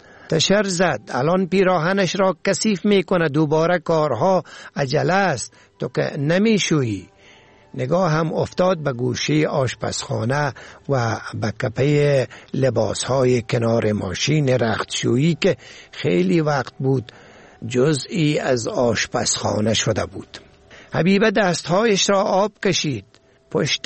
Speaker 10: تشر زد. الان پیراهنش را کثیف میکنه، دوباره کارها عجله است، تو که نمیشویی. نگاه هم افتاد به گوشه آشپزخانه و به کپه لباسهای کنار ماشین رختشویی که خیلی وقت بود جزئی از آشپزخانه شده بود. حبیبه دستهایش را آب کشید، پشت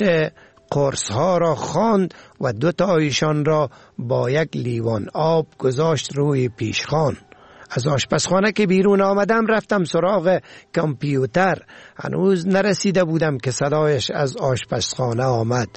Speaker 10: قرصها را خواند و 2 تایشان را با یک لیوان آب گذاشت روی پیشخوان. از آشپزخانه که بیرون آمدم رفتم سراغ کامپیوتر. هنوز نرسیده بودم که صدایش از آشپزخانه آمد.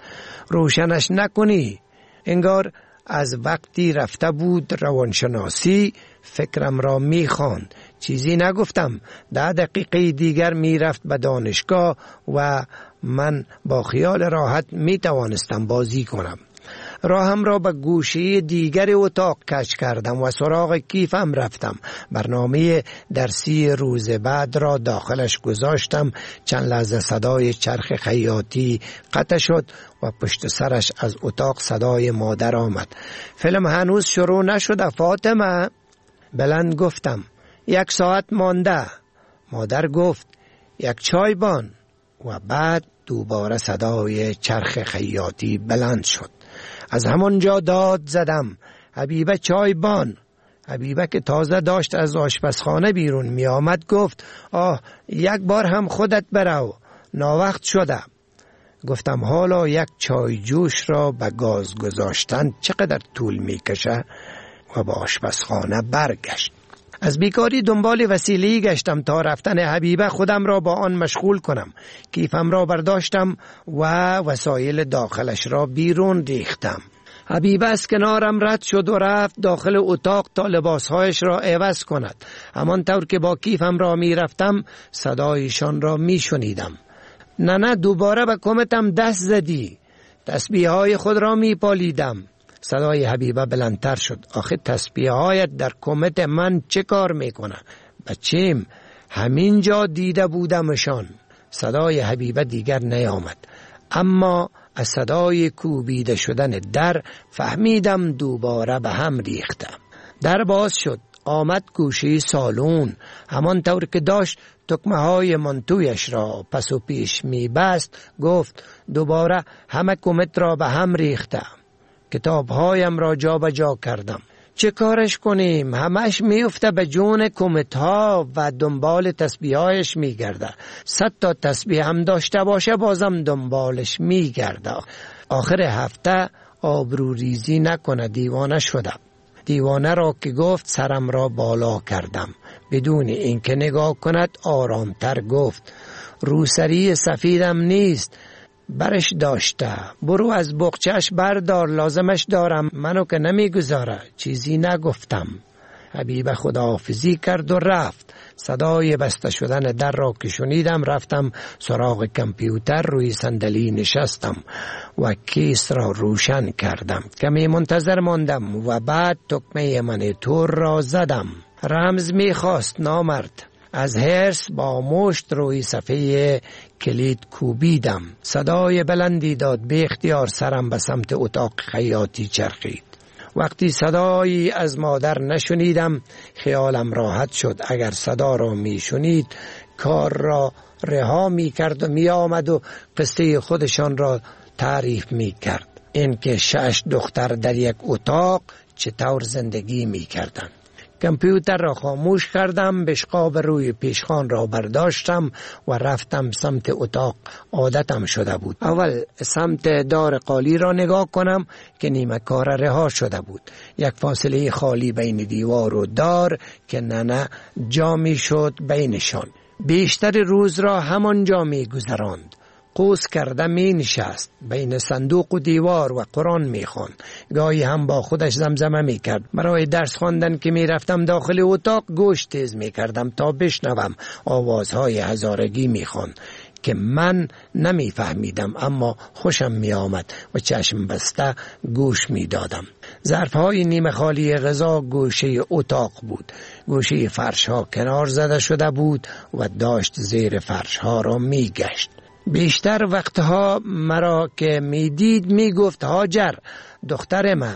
Speaker 10: روشنش نکنی. انگار از وقتی رفته بود روانشناسی فکرم را میخواند. چیزی نگفتم. 10 دقیقه دیگر میرفت به دانشگاه و من با خیال راحت میتوانستم بازی کنم. راهم را به گوشه دیگر اتاق کش کردم و سراغ کیفم رفتم. برنامه درسی روز بعد را داخلش گذاشتم. چند لحظه صدای چرخ خیاطی قطع شد و پشت سرش از اتاق صدای مادر آمد. فیلم هنوز شروع نشده فاطمه؟ بلند گفتم 1 ساعت مانده. مادر گفت 1 چای بان و بعد دوباره صدای چرخ خیاطی بلند شد. از همانجا داد زدم حبیبه چای بان. حبیبه که تازه داشت از آشپزخانه بیرون می آمد گفت 1 بار هم خودت برو، ناوقت شده. گفتم حالا 1 چای جوش را به گاز گذاشتن چقدر طول می کشه؟ و به آشپزخانه برگشت. از بیکاری دنبال وسیله‌ای گشتم تا رفتن حبیبه خودم را با آن مشغول کنم. کیفم را برداشتم و وسایل داخلش را بیرون ریختم. حبیبه از کنارم رد شد و رفت داخل اتاق تا لباسهایش را عوض کند. همانطور که با کیفم را می رفتم صدایشان را می شنیدم. نه دوباره به کمتم دست زدی. تسبیح‌های خود را می پالیدم. صدای حبیبه بلندتر شد. آخه تسبیح‌هایت در کمت من چه کار میکنه؟ بچیم همینجا دیده بودمشان. صدای حبیبه دیگر نیامد، اما از صدای کوبیده شدن در فهمیدم دوباره به هم ریختم. در باز شد. آمد گوشه سالون. همانطور که داشت تکمه های منتویش را پس و پیش می بست گفت دوباره همه کمت را به هم ریختم. کتابهایم را جا به جا کردم. چه کارش کنیم؟ همش میفته به جون کمت ها و دنبال تسبیحایش میگرده. 100 تا تسبیح هم داشته باشه بازم دنبالش میگرده. آخر هفته آبروریزی نکنه، دیوانه شدم. دیوانه را که گفت سرم را بالا کردم. بدون اینکه نگاه کند آرامتر گفت روسری سفیدم نیست، برش داشته، برو از بقچهش بردار، لازمش دارم، منو که نمیگذاره. چیزی نگفتم. حبیبه خداحافظی کرد و رفت. صدای بسته شدن در را که شنیدم رفتم سراغ کامپیوتر. روی صندلی نشستم و کیس را روشن کردم. کمی منتظر ماندم و بعد تکمه منیتور را زدم. رمز میخواست نامرد. از حرص با مشت روی صفحه کلید کوبیدم. صدای بلندی داد. به اختیار سرم به سمت اتاق خیاطی چرخید وقتی صدایی از مادر نشنیدم خیالم راحت شد. اگر صدا را می شنید کار را رها می کرد و می آمد و قصه خودشان را تعریف می کرد. اینکه 6 دختر در یک اتاق چطور زندگی می کردند. کامپیوتر را خاموش کردم، بشقاب روی پیشخوان را برداشتم و رفتم سمت اتاق. عادتم شده بود اول سمت دار قالی را نگاه کنم که نیمه کار رها شده بود. یک فاصله خالی بین دیوار و دار که ننه جا می شد بینشان. بیشتر روز را همانجا می گذراند. قوس کرده می نشست بین صندوق و دیوار و قرآن می خواند. گاهی هم با خودش زمزمه می کرد. برای درس خواندن که می رفتم داخل اتاق گوش تیز می کردم تا بشنوم. آوازهای هزارگی می خواند که من نمی فهمیدم اما خوشم می آمد و چشم بسته گوش می دادم. ظرفهای نیمه خالی غذا گوشه اتاق بود. گوشه فرشها کنار زده شده بود و داشت زیر فرشها را می گشت. بیشتر وقتها مرا که می دید می گفت هاجر دختر ما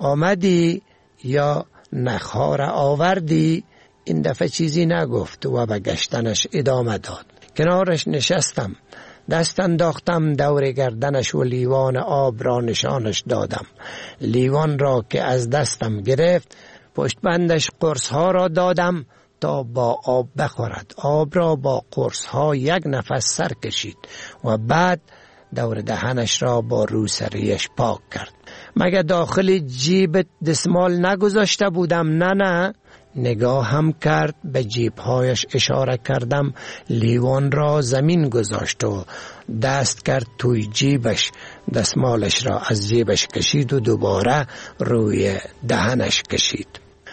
Speaker 10: آمدی یا نخها را آوردی؟ این دفعه چیزی نگفت و به گشتنش ادامه داد. کنارش نشستم، دست انداختم دور گردنش و لیوان آب را نشانش دادم. لیوان را که از دستم گرفت پشت بندش قرص ها را دادم تا با آب بخورد. آب را با قرص ها یک نفس سر کشید و بعد دور دهنش را با روسریش پاک کرد. مگه داخل جیبت دستمال نگذاشته بودم؟ نه. نگاه هم کرد، به جیبهایش اشاره کردم. لیوان را زمین گذاشت و دست کرد توی جیبش. دستمالش را از جیبش کشید و دوباره روی دهنش کشید.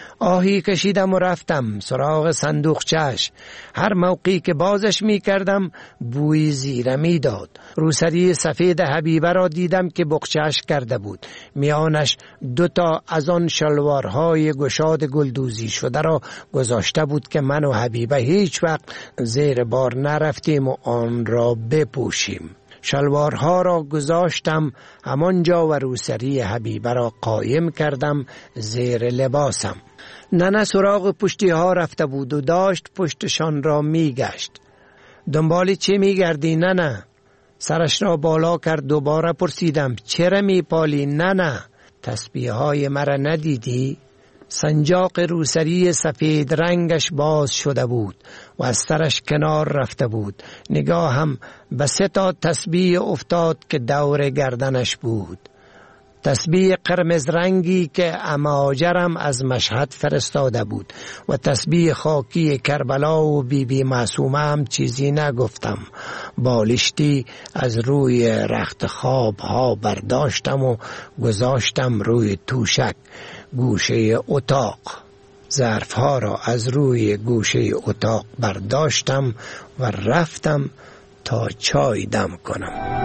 Speaker 10: آهی کشیدم و رفتم سراغ صندوقچه‌اش. هر موقعی که بازش می کردم بوی زیره می داد. روسری سفید حبیبه را دیدم که بقچه‌اش کرده بود. میانش 2 از آن شلوارهای گشاد گلدوزی شده را گذاشته بود که من و حبیبه هیچ وقت زیر بار نرفتیم و آن را بپوشیم. شلوارها را گذاشتم همانجا و روسری حبیبه را قایم کردم زیر لباسم. ننه سراغ پشتی ها رفته بود و داشت پشتشان را می گشت. دنبال چه می گردی ننه؟ سرش را بالا کرد. دوباره پرسیدم چرا می پالی ننه؟ تسبیح های مرا ندیدی؟ سنجاق روسری سفید رنگش باز شده بود و از سرش کنار رفته بود. نگاه هم به 3 تسبیح افتاد که دور گردنش بود. تسبیح قرمز رنگی که اماجرم از مشهد فرستاده بود و تسبیح خاکی کربلا و بی معصومه هم چیزی نگفتم. بالشتی از روی رخت خواب ها برداشتم و گذاشتم روی توشک گوشه اتاق. ظرف ها را از روی گوشه اتاق برداشتم و رفتم تا چای دم کنم.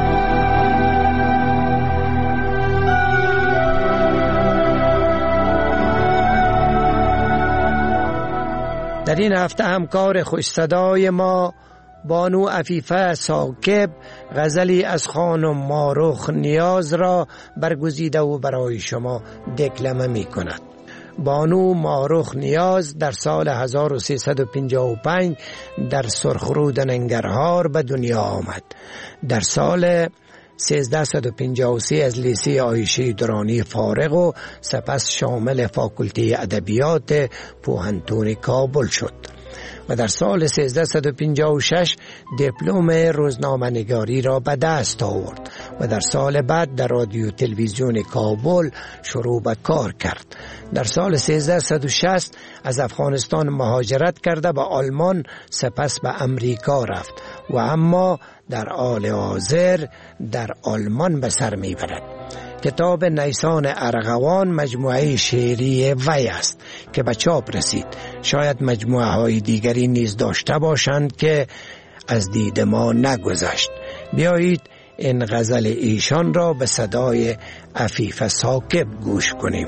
Speaker 10: در این هفته همکار خوش صدای ما بانو عفیفه ساکب غزلی از خانم ماروخ نیاز را برگزیده و برای شما دکلمه می کند. بانو ماروخ نیاز در سال 1355 در سرخرود ننگرهار به دنیا آمد. در سال 1353 از لیسه عایشه درانی فارغ و سپس شامل فاکولته ادبیات پوهنتون کابل شد و در سال 1356 دیپلم روزنامه‌نگاری را به دست آورد و در سال بعد در رادیو تلویزیون کابل شروع به کار کرد. در سال 1360 از افغانستان مهاجرت کرده به آلمان، سپس به امریکا رفت و اما در حال حاضر در آلمان به سر میبرد. کتاب نیسان ارغوان مجموعه شعری وی است که به چاپ رسید. شاید مجموعه های دیگری نیز داشته باشند که از دید ما نگذشت. بیایید این غزل ایشان را به صدای عفیف ساکب گوش کنیم.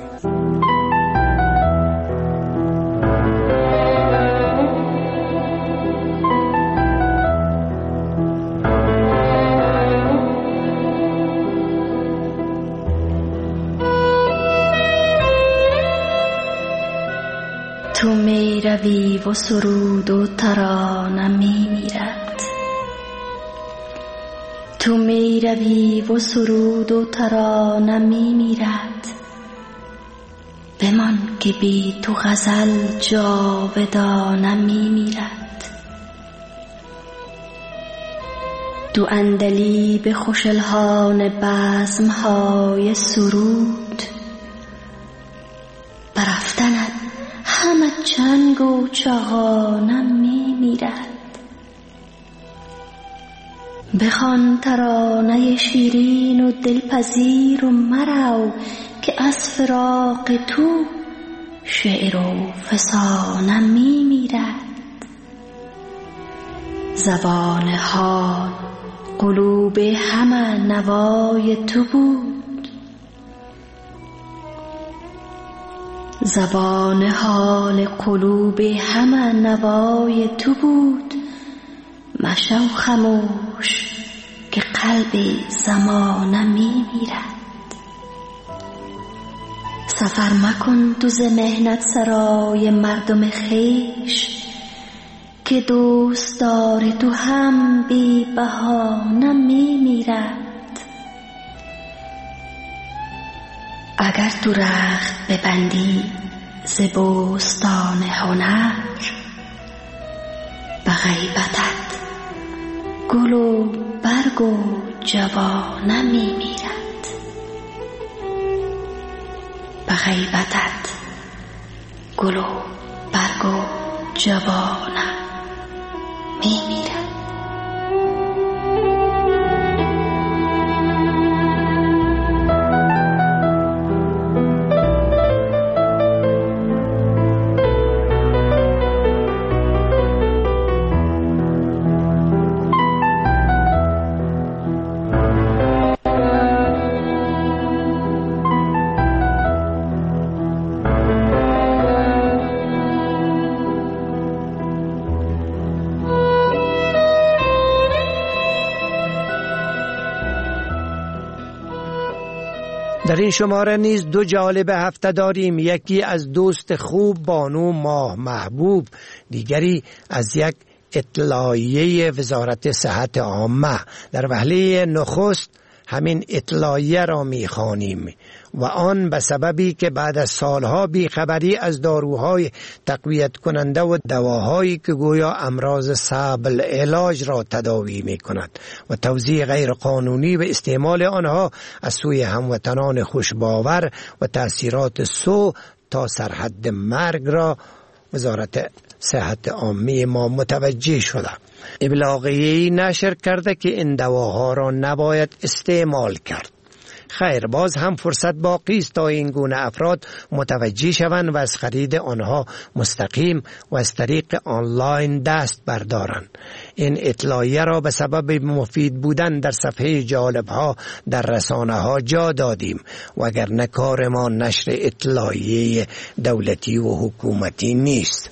Speaker 12: روی و سرود و ترانه می میرد. تو می روی و سرود و ترانه می میرد. بمان که بی تو غزل جاودانه می میرد. دو اندلیب خوش الحان بزمهای سرود، برفتند همه چنگ و چغانه می میرد. بخوان ترانه شیرین و دلپذیر و مرو که از فراق تو شعر و فسانه می میرد. زبان حال قلوب همه نوای تو بود. زبان حال قلوب همه نوای تو بود. مشو خموش که قلب زمانه می میرد. سفر مکن تو ز مهنت سرای مردم خویش، که دوست دار تو هم بی بهانه می میرد. اگر تو رخت ببندی ز بوستان هنر، به غیبتت گل و برگ و جوانه می میرد. به غیبتت گل و برگ و جوانه می میرد.
Speaker 10: در این شماره نیز دو جالب هفته داریم. یکی از دوست خوب بانو ماه محبوب، دیگری از یک اطلاعیه وزارت صحت عامه. در وهله نخست همین اطلاعیه را می‌خوانیم و آن به سببی که بعد از سالها بیخبری از داروهای تقویت کننده و دواهایی که گویا امراض صعب العلاج را تداوی می کند و توزیع غیر قانونی و استعمال آنها از سوی هموطنان خوشباور و تأثیرات سو تا سرحد مرگ را وزارت صحت عامه ما متوجه شده. ابلاغیه‌ای نشر کرده که این دواها را نباید استعمال کرد. خیر، باز هم فرصت باقی است تا این گونه افراد متوجه شوند و از خرید آنها مستقیم و از طریق آنلاین دست بردارند. این اطلاعیه را به سبب مفید بودن در صفحه جالب‌ها در رسانه‌ها جا دادیم، وگرنه کار ما نشر اطلاعیه دولتی و حکومتی نیست.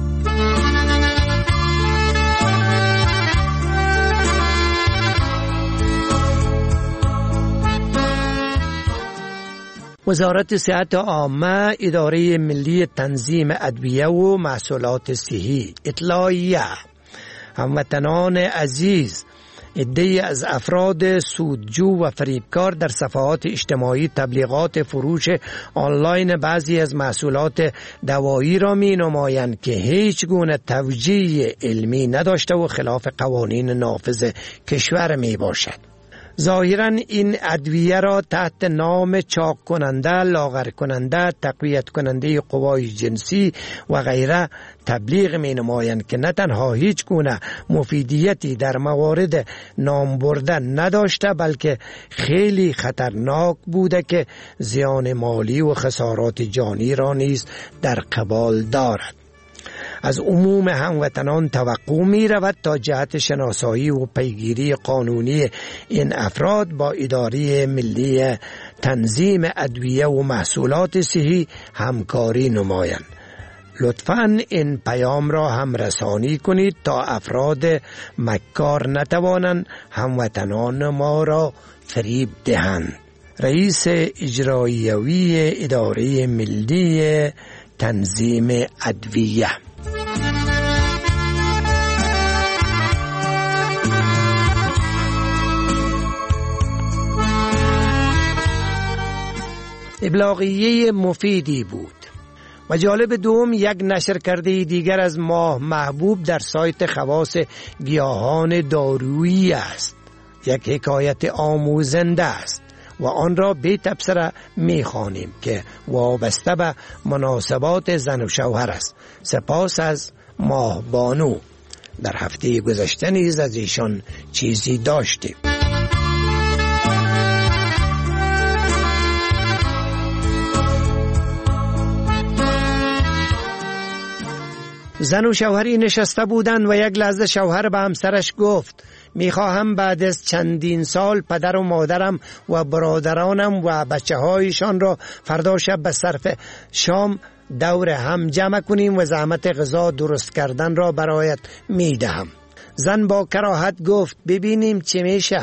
Speaker 10: وزارت صحت عامه، اداره ملی تنظیم ادویه و محصولات صحی اطلاعیه. هموطنان عزیز، عده‌ای از افراد سودجو و فریبکار در صفحات اجتماعی تبلیغات فروش آنلاین بعضی از محصولات دوایی را می نمایند که هیچ گونه توجیه علمی نداشته و خلاف قوانین نافذ کشور می باشد. ظاهراً این ادویه را تحت نام چاق کننده، لاغر کننده، تقویت کننده قوای جنسی و غیره تبلیغ می نمایند که نه تنها هیچ گونه مفیدیتی در موارد نام برده نداشته، بلکه خیلی خطرناک بوده که زیان مالی و خسارات جانی را نیز در قبال دارد. از عموم هموطنان توقع می رود تا جهت شناسایی و پیگیری قانونی این افراد با اداره ملی تنظیم ادویه و محصولات صحی همکاری نمایند. لطفاً این پیام را هم رسانی کنید تا افراد مکار نتوانند هموطنان ما را فریب دهند. رئیس اجراییوی اداره ملی تنظیم ادویه. ابلاغیه مفیدی بود. و جالب دوم یک نشر کرده دیگر از ماه محبوب در سایت خواص گیاهان دارویی است. یک حکایت آموزنده است و آن را به تبصره می خوانیم که وابسته به مناسبات زن و شوهر است. سپاس از ماه بانو. در هفته گذشته نیز از ایشان چیزی داشتیم. زن و شوهری نشسته بودند و یک لحظه شوهر به همسرش گفت میخواهم بعد از چندین سال پدر و مادرم و برادرانم و بچه هایشان را فردا شب به صرف شام دور هم جمع کنیم و زحمت غذا درست کردن را برایت میدهم. زن با کراهت گفت ببینیم چه میشه.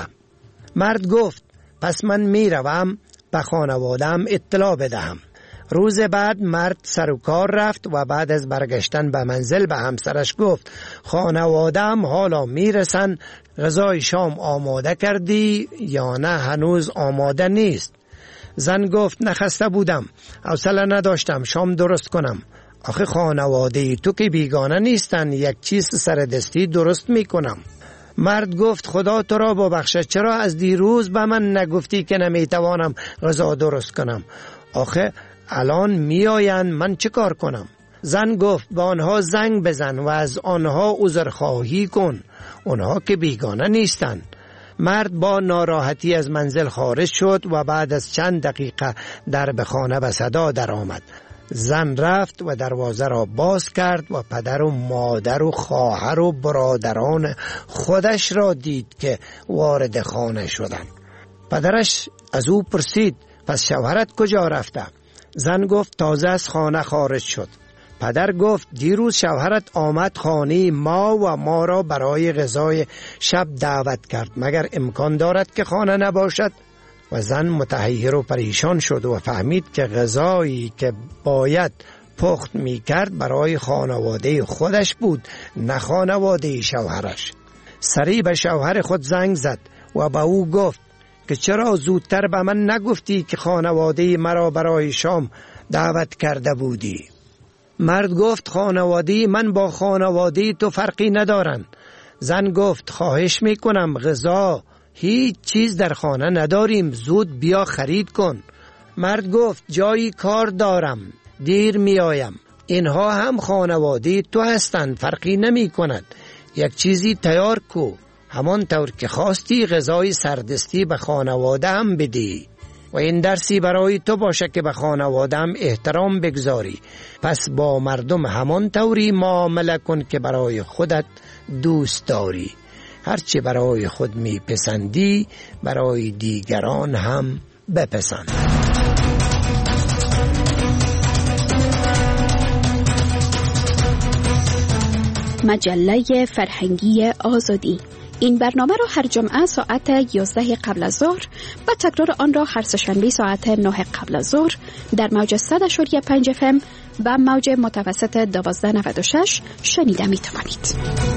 Speaker 10: مرد گفت پس من میروم به خانواده‌ام اطلاع بدهم. روز بعد مرد سر و کار رفت و بعد از برگشتن به منزل به همسرش گفت خانواده‌ام حالا میرسن، غذای شام آماده کردی یا نه هنوز آماده نیست؟ زن گفت نخسته بودم، حوصله نداشتم شام درست کنم. آخه خانواده تو که بیگانه نیستن، یک چیز سر دستی درست میکنم. مرد گفت خدا تو را ببخشه، چرا از دیروز به من نگفتی که نمیتوانم غذا درست کنم؟ آخه الان میآیند، من چه کار کنم؟ زن گفت به آنها زنگ بزن و از آنها عذرخواهی کن، آنها که بیگانه نیستند. مرد با ناراحتی از منزل خارج شد و بعد از چند دقیقه در به خانه به صدا در آمد. زن رفت و دروازه را باز کرد و پدر و مادر و خواهر و برادران خودش را دید که وارد خانه شدند. پدرش از او پرسید پس شوهرت کجا رفته؟ زن گفت تازه از خانه خارج شد. پدر گفت دیروز شوهرت آمد خانه ما و ما را برای غذای شب دعوت کرد، مگر امکان دارد که خانه نباشد؟ و زن متحیر و پریشان شد و فهمید که غذایی که باید پخت می کرد برای خانواده خودش بود، نه خانواده شوهرش. سریع به شوهر خود زنگ زد و به او گفت که چرا زودتر به من نگفتی که خانواده مرا برای شام دعوت کرده بودی؟ مرد گفت خانواده من با خانواده تو فرقی ندارن. زن گفت خواهش میکنم غذا هیچ چیز در خانه نداریم، زود بیا خرید کن. مرد گفت جایی کار دارم، دیر میایم. اینها هم خانواده تو هستند، فرقی نمی کند. یک چیزی تیار کو، همان طور که خواستی غذای سردستی به خانواده هم بدی و این درسی برای تو باشه که به خانواده هم احترام بگذاری. پس با مردم همان طوری معامله کن که برای خودت دوست داری. هرچی برای خود میپسندی برای دیگران هم بپسند.
Speaker 14: مجله فرهنگی آزادی. این برنامه را هر جمعه ساعت 11 قبل از ظهر و تکرار آن را هر سه‌شنبه ساعت 9 قبل از ظهر در موج 100.5 FM و موج متوسط 1296 شنیده می توانید.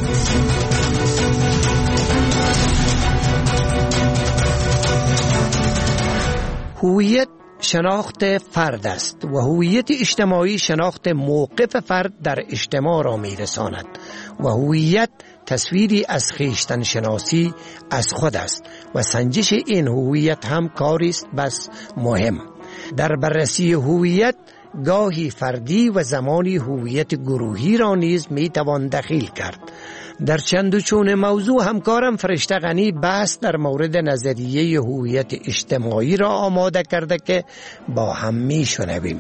Speaker 10: هویت شناخت فرد است و هویت اجتماعی شناخت موقف فرد در اجتماع را می رساند و هویت تصویری از خویشتن شناسی از خود است و سنجش این هویت هم کاری است بس مهم. در بررسی هویت گاهی فردی و زمانی هویت گروهی را نیز می توان دخیل کرد. در چند و چون موضوع همکارم فرشته غنی بحث در مورد نظریه هویت اجتماعی را آماده کرده که با هم می شنویم.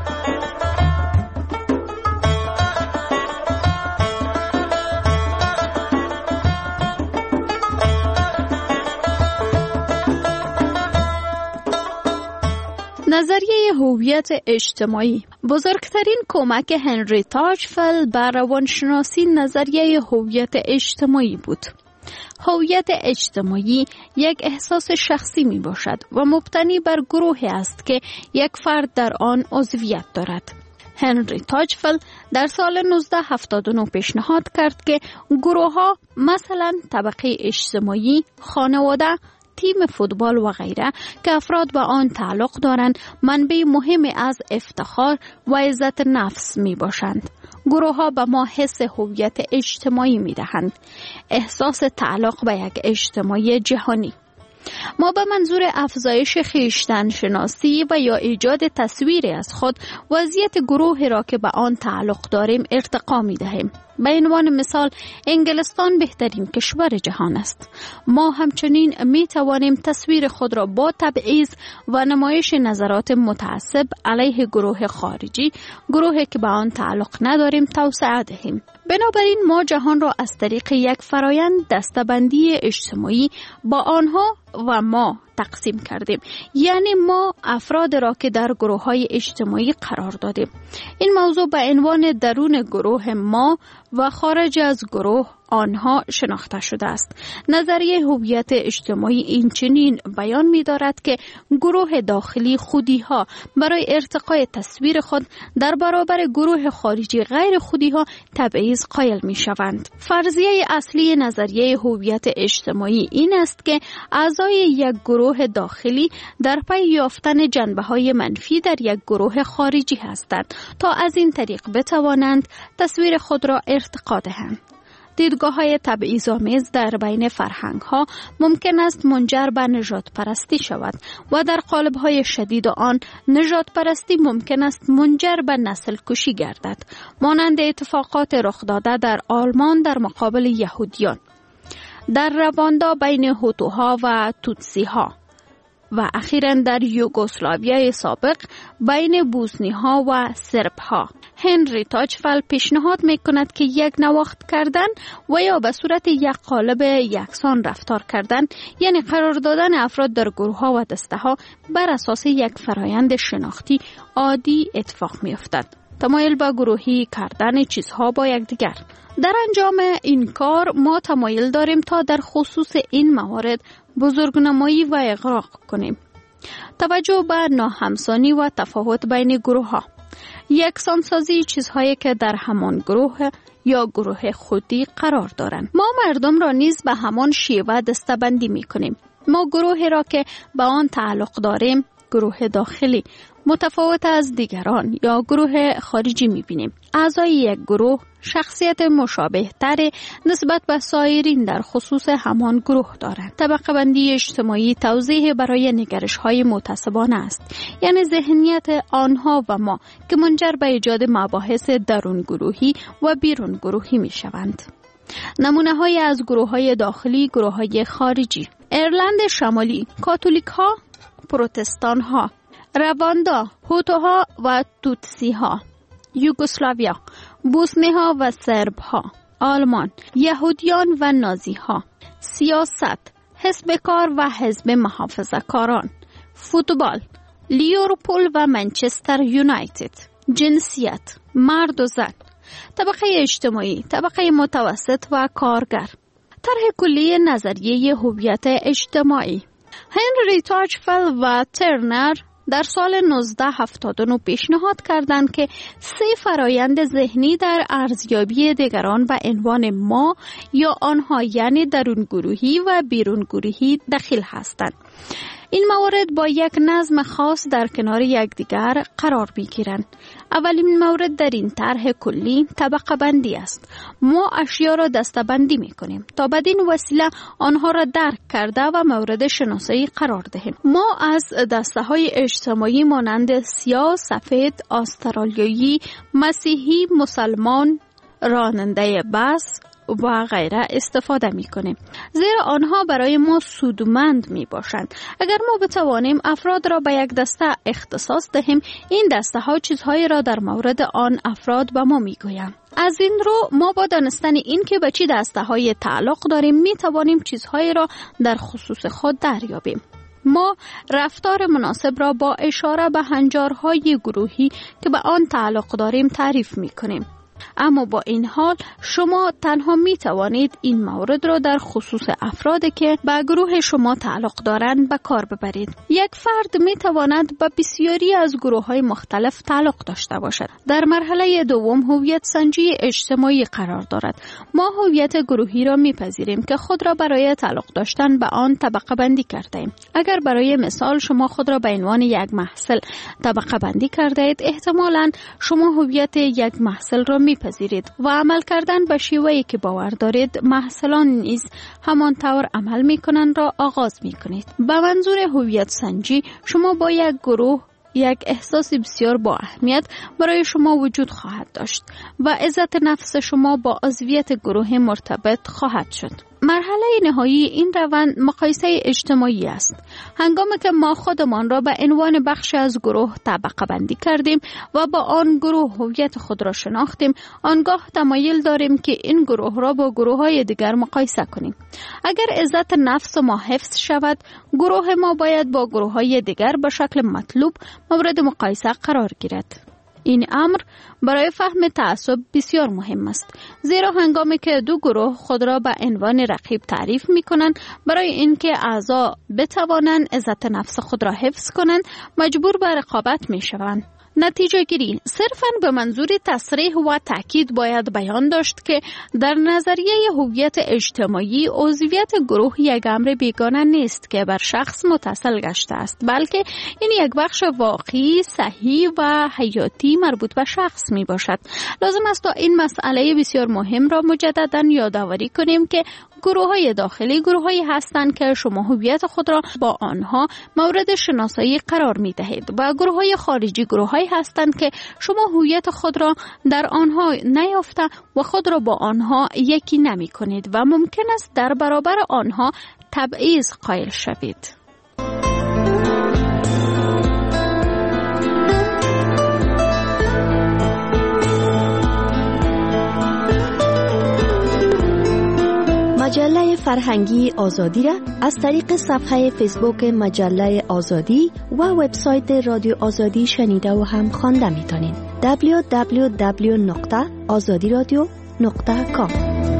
Speaker 15: نظریه هویت اجتماعی بزرگترین کمک هنری تاچفل بر روانشناسی نظریه هویت اجتماعی بود. هویت اجتماعی یک احساس شخصی می باشد و مبتنی بر گروهی است که یک فرد در آن عضویت دارد. هنری تاچفل در سال 1979 پیشنهاد کرد که گروه ها مثلا طبقه اجتماعی، خانواده، تیم فوتبال و غیره که افراد به آن تعلق دارند منبع مهمی از افتخار و عزت نفس می باشند. گروه ها به ما حس هویت اجتماعی می دهند، احساس تعلق به یک اجتماعی جهانی. ما به منظور افزایش خویشتن شناسی و یا ایجاد تصویری از خود وضعیت گروهی را که به آن تعلق داریم ارتقا می دهیم. به عنوان مثال انگلستان بهترین کشور جهان است. ما همچنین می توانیم تصویر خود را با تبعیض و نمایش نظرات متعصب علیه گروه خارجی، گروهی که به آن تعلق نداریم، توسعه دهیم. بنابراین ما جهان را از طریق یک فرایند دسته‌بندی اجتماعی با آنها و ما تقسیم کردیم، یعنی ما افراد را که در گروه‌های اجتماعی قرار دادیم. این موضوع به عنوان درون گروه ما و خارج از گروه آنها شناخته شده است. نظریه هویت اجتماعی این چنین بیان می دارد که گروه داخلی خودی‌ها برای ارتقای تصویر خود در برابر گروه خارجی غیر خودی‌ها تبعیض قائل می شوند. فرضیه اصلی نظریه هویت اجتماعی این است که اعضای یک گروه داخلی در پی یافتن جنبه‌های منفی در یک گروه خارجی هستند تا از این طریق بتوانند تصویر خود را ارتقا دهند. دیدگاه‌های تبعیض‌آمیز در بین فرهنگ‌ها ممکن است منجر به نژاد پرستی شود و در قالب‌های شدید آن نژاد پرستی ممکن است منجر به نسل کشی گردد، مانند اتفاقات رخ داده در آلمان در مقابل یهودیان، در رواندا بین هوتوها و توتسی‌ها و اخیراً در یوگسلاویای سابق بین بوسنی‌ها و سرب‌ها. هنری تاچفل پیشنهاد می‌کند که یک نواخت کردن و یا به صورت یک قالب یکسان رفتار کردن، یعنی قرار دادن افراد در گروه‌ها و دسته‌ها بر اساس یک فرایند شناختی عادی اتفاق می‌افتد. تمایل به گروهی کردن چیزها با یکدیگر. در انجام این کار ما تمایل داریم تا در خصوص این موارد بزرگنمایی و اغراق کنیم. توجه به ناهمسانی و تفاوت بین گروه‌ها. یکسانسازی چیزهایی که در همان گروه یا گروه خودی قرار دارند. ما مردم را نیز به همان شیوه دسته‌بندی می‌کنیم. ما گروهی را که به آن تعلق داریم گروه داخلی متفاوت از دیگران یا گروه خارجی می‌بینیم. اعضای یک گروه شخصیت مشابه تر نسبت به سایرین در خصوص همان گروه دارند. طبقه بندی اجتماعی توضیح برای نگرش های متعصبانه است، یعنی ذهنیت آنها و ما که منجر به ایجاد مباحث درون گروهی و بیرون گروهی می شوند. نمونه های از گروه های داخلی، گروه های خارجی: ایرلند شمالی، کاتولیک ها، پروتستان ها، رواندا، هوتوها و توتسی ها، یوگسلاویا، بوسنی ها و سرب ها، آلمان، یهودیان و نازی ها، سیاست، حزب کار و حزب محافظه‌کاران، فوتبال، لیورپول و منچستر یونایتد، جنسیت، مرد و زن، طبقه اجتماعی، طبقه متوسط و کارگر. طرح کلی نظریه هویت اجتماعی. هنری تاچفل و ترنر در سال 1979 پیشنهاد کردند که 3 فرایند ذهنی در ارزیابی دیگران به عنوان ما یا آنها، یعنی درون گروهی و بیرون گروهی دخیل هستند. این موارد با یک نظم خاص در کنار یکدیگر قرار می‌گیرند. اولین مورد در این طرح کلی طبقه بندی است. ما اشیا را دسته بندی می‌کنیم تا بدین وسیله آنها را درک کرده و مورد شناسایی قرار دهیم. ما از دسته‌های اجتماعی مانند سیاه، سفید، استرالیایی، مسیحی، مسلمان، راننده بس و غیره استفاده می کنیم، زیرا آنها برای ما سودمند می باشند. اگر ما بتوانیم افراد را به یک دسته اختصاص دهیم، این دسته ها چیزهایی را در مورد آن افراد به ما می گویند. از این رو ما با دانستن این که به چی دسته های تعلق داریم می توانیم چیزهایی را در خصوص خود دریابیم. ما رفتار مناسب را با اشاره به هنجارهای گروهی که به آن تعلق داریم تعریف می کنیم. اما با این حال شما تنها می توانید این مورد را در خصوص افرادی که به گروه شما تعلق دارند به کار ببرید. یک فرد می تواند به بسیاری از گروه های مختلف تعلق داشته باشد. در مرحله دوم هویت سنجی اجتماعی قرار دارد. ما هویت گروهی را می پذیریم که خود را برای تعلق داشتن به آن طبقه بندی کرده ایم. اگر برای مثال شما خود را به عنوان یک محصل طبقه بندی کرده اید، احتمالاً شما هویت یک محصل را میپذیرید و عمل کردن به شیوهی که باور دارید محصلان نیز همان طور عمل میکنند را آغاز میکنید. به منظور هویت سنجی شما با یک گروه یک احساس بسیار با اهمیت برای شما وجود خواهد داشت و عزت نفس شما با عضویت گروه مرتبط خواهد شد. مرحله نهایی این روند مقایسه اجتماعی است. هنگامی که ما خودمان را به عنوان بخش از گروه طبقه بندی کردیم و با آن گروه هویت خود را شناختیم، آنگاه تمایل داریم که این گروه را با گروه‌های دیگر مقایسه کنیم. اگر عزت نفس ما حفظ شود، گروه ما باید با گروه‌های دیگر به شکل مطلوب مورد مقایسه قرار گیرد. این امر برای فهم تعصب بسیار مهم است، زیرا هنگامی که دو گروه خود را به عنوان رقیب تعریف می کنند، برای اینکه اعضا بتوانند عزت نفس خود را حفظ کنند مجبور به رقابت می شوند. نتیجه گیری صرفاً به منظور تصریح و تأکید باید بیان داشت که در نظریه هویت اجتماعی عضویت گروه یک امر بیگانه نیست که بر شخص متصل گشته است، بلکه این یک بخش واقعی، صحیح و حیاتی مربوط به شخص می باشد. لازم است تا این مسئله بسیار مهم را مجدداً یادآوری کنیم که گروه‌های داخلی گروه‌هایی هستند که شما هویت خود را با آنها مورد شناسایی قرار می‌دهید و گروه‌های خارجی گروه‌هایی هستند که شما هویت خود را در آنها نیافته و خود را با آنها یکی نمی‌کنید و ممکن است در برابر آنها تبعیض قائل شوید.
Speaker 16: مجله فرهنگی آزادی را از طریق صفحه فیسبوک مجله آزادی و وبسایت رادیو آزادی شنیده و هم خوانده می‌تونید. www.azadiradio.com.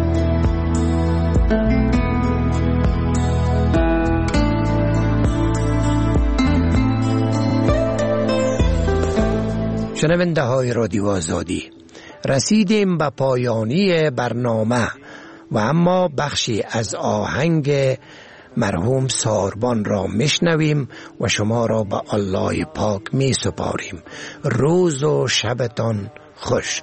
Speaker 10: شنونده های رادیو آزادی، رسیدیم به پایانی برنامه و اما بخشی از آهنگ مرحوم ساربان را میشنویم و شما را به الله پاک می سپاریم. روز و شبتان خوش.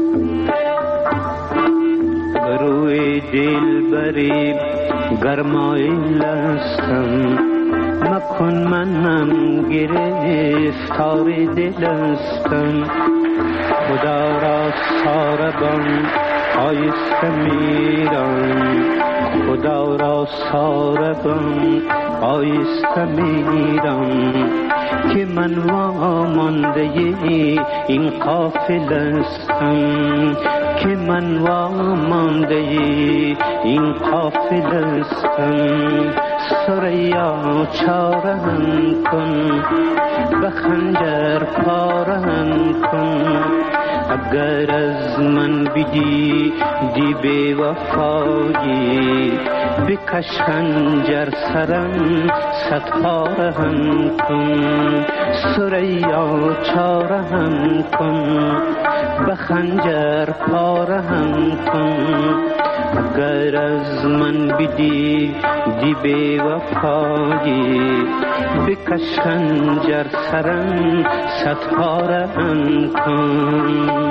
Speaker 17: روی دل بری گرمایل هستم، مکن منم گرفتار دل هستم. خدا را ساربان آیسته میرم، خدا را ساربان آیسته میرم، که من وامانده این قافل هستم، که من وامانده این قافل هستم. سریا چارم کن، به خنجر پارم کن، اگر از من بدی دی بی وفایی، بکش خنجر سرم صد پارم کن. سریا چارم کن، به خنجر پارم کن، اگر از من بدی دی بی وفایی، بکش خنجر سرم صد پارم کن.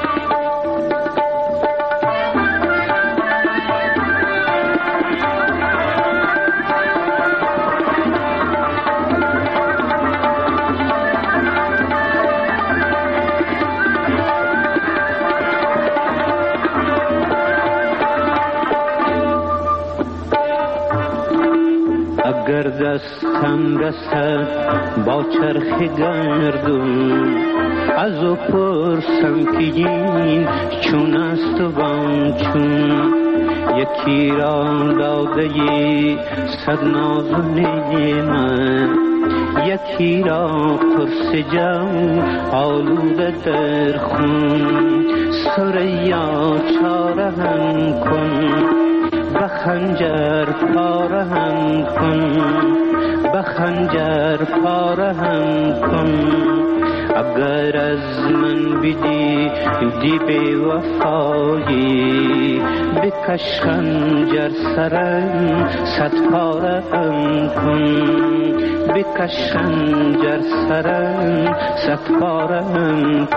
Speaker 17: اگر دستم رسد با چرخ گردون، از او پرسم که این چون است و آن چون. یکی را داده ای صد ناز و نعمت، یکی را قرص جم آلوده در خون سریا چاره هم کن بخنجر پاره هم کن بخنجر پاره هم کن اگر از من بدی دی بی وفایی بکش خنجر سرم صد پاره هم کن بکش خنجر سرم صد پاره هم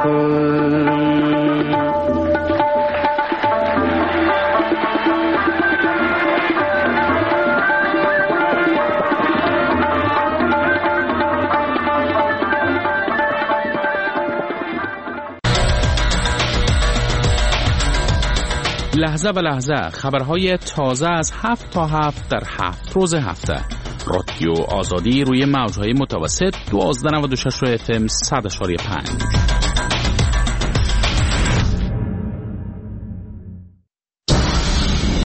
Speaker 17: کن
Speaker 7: لحظه به لحظه خبرهای تازه از 7 تا 7 در 7 روز هفته. رادیو آزادی روی موجهای متوسط 1296 FM 100.5.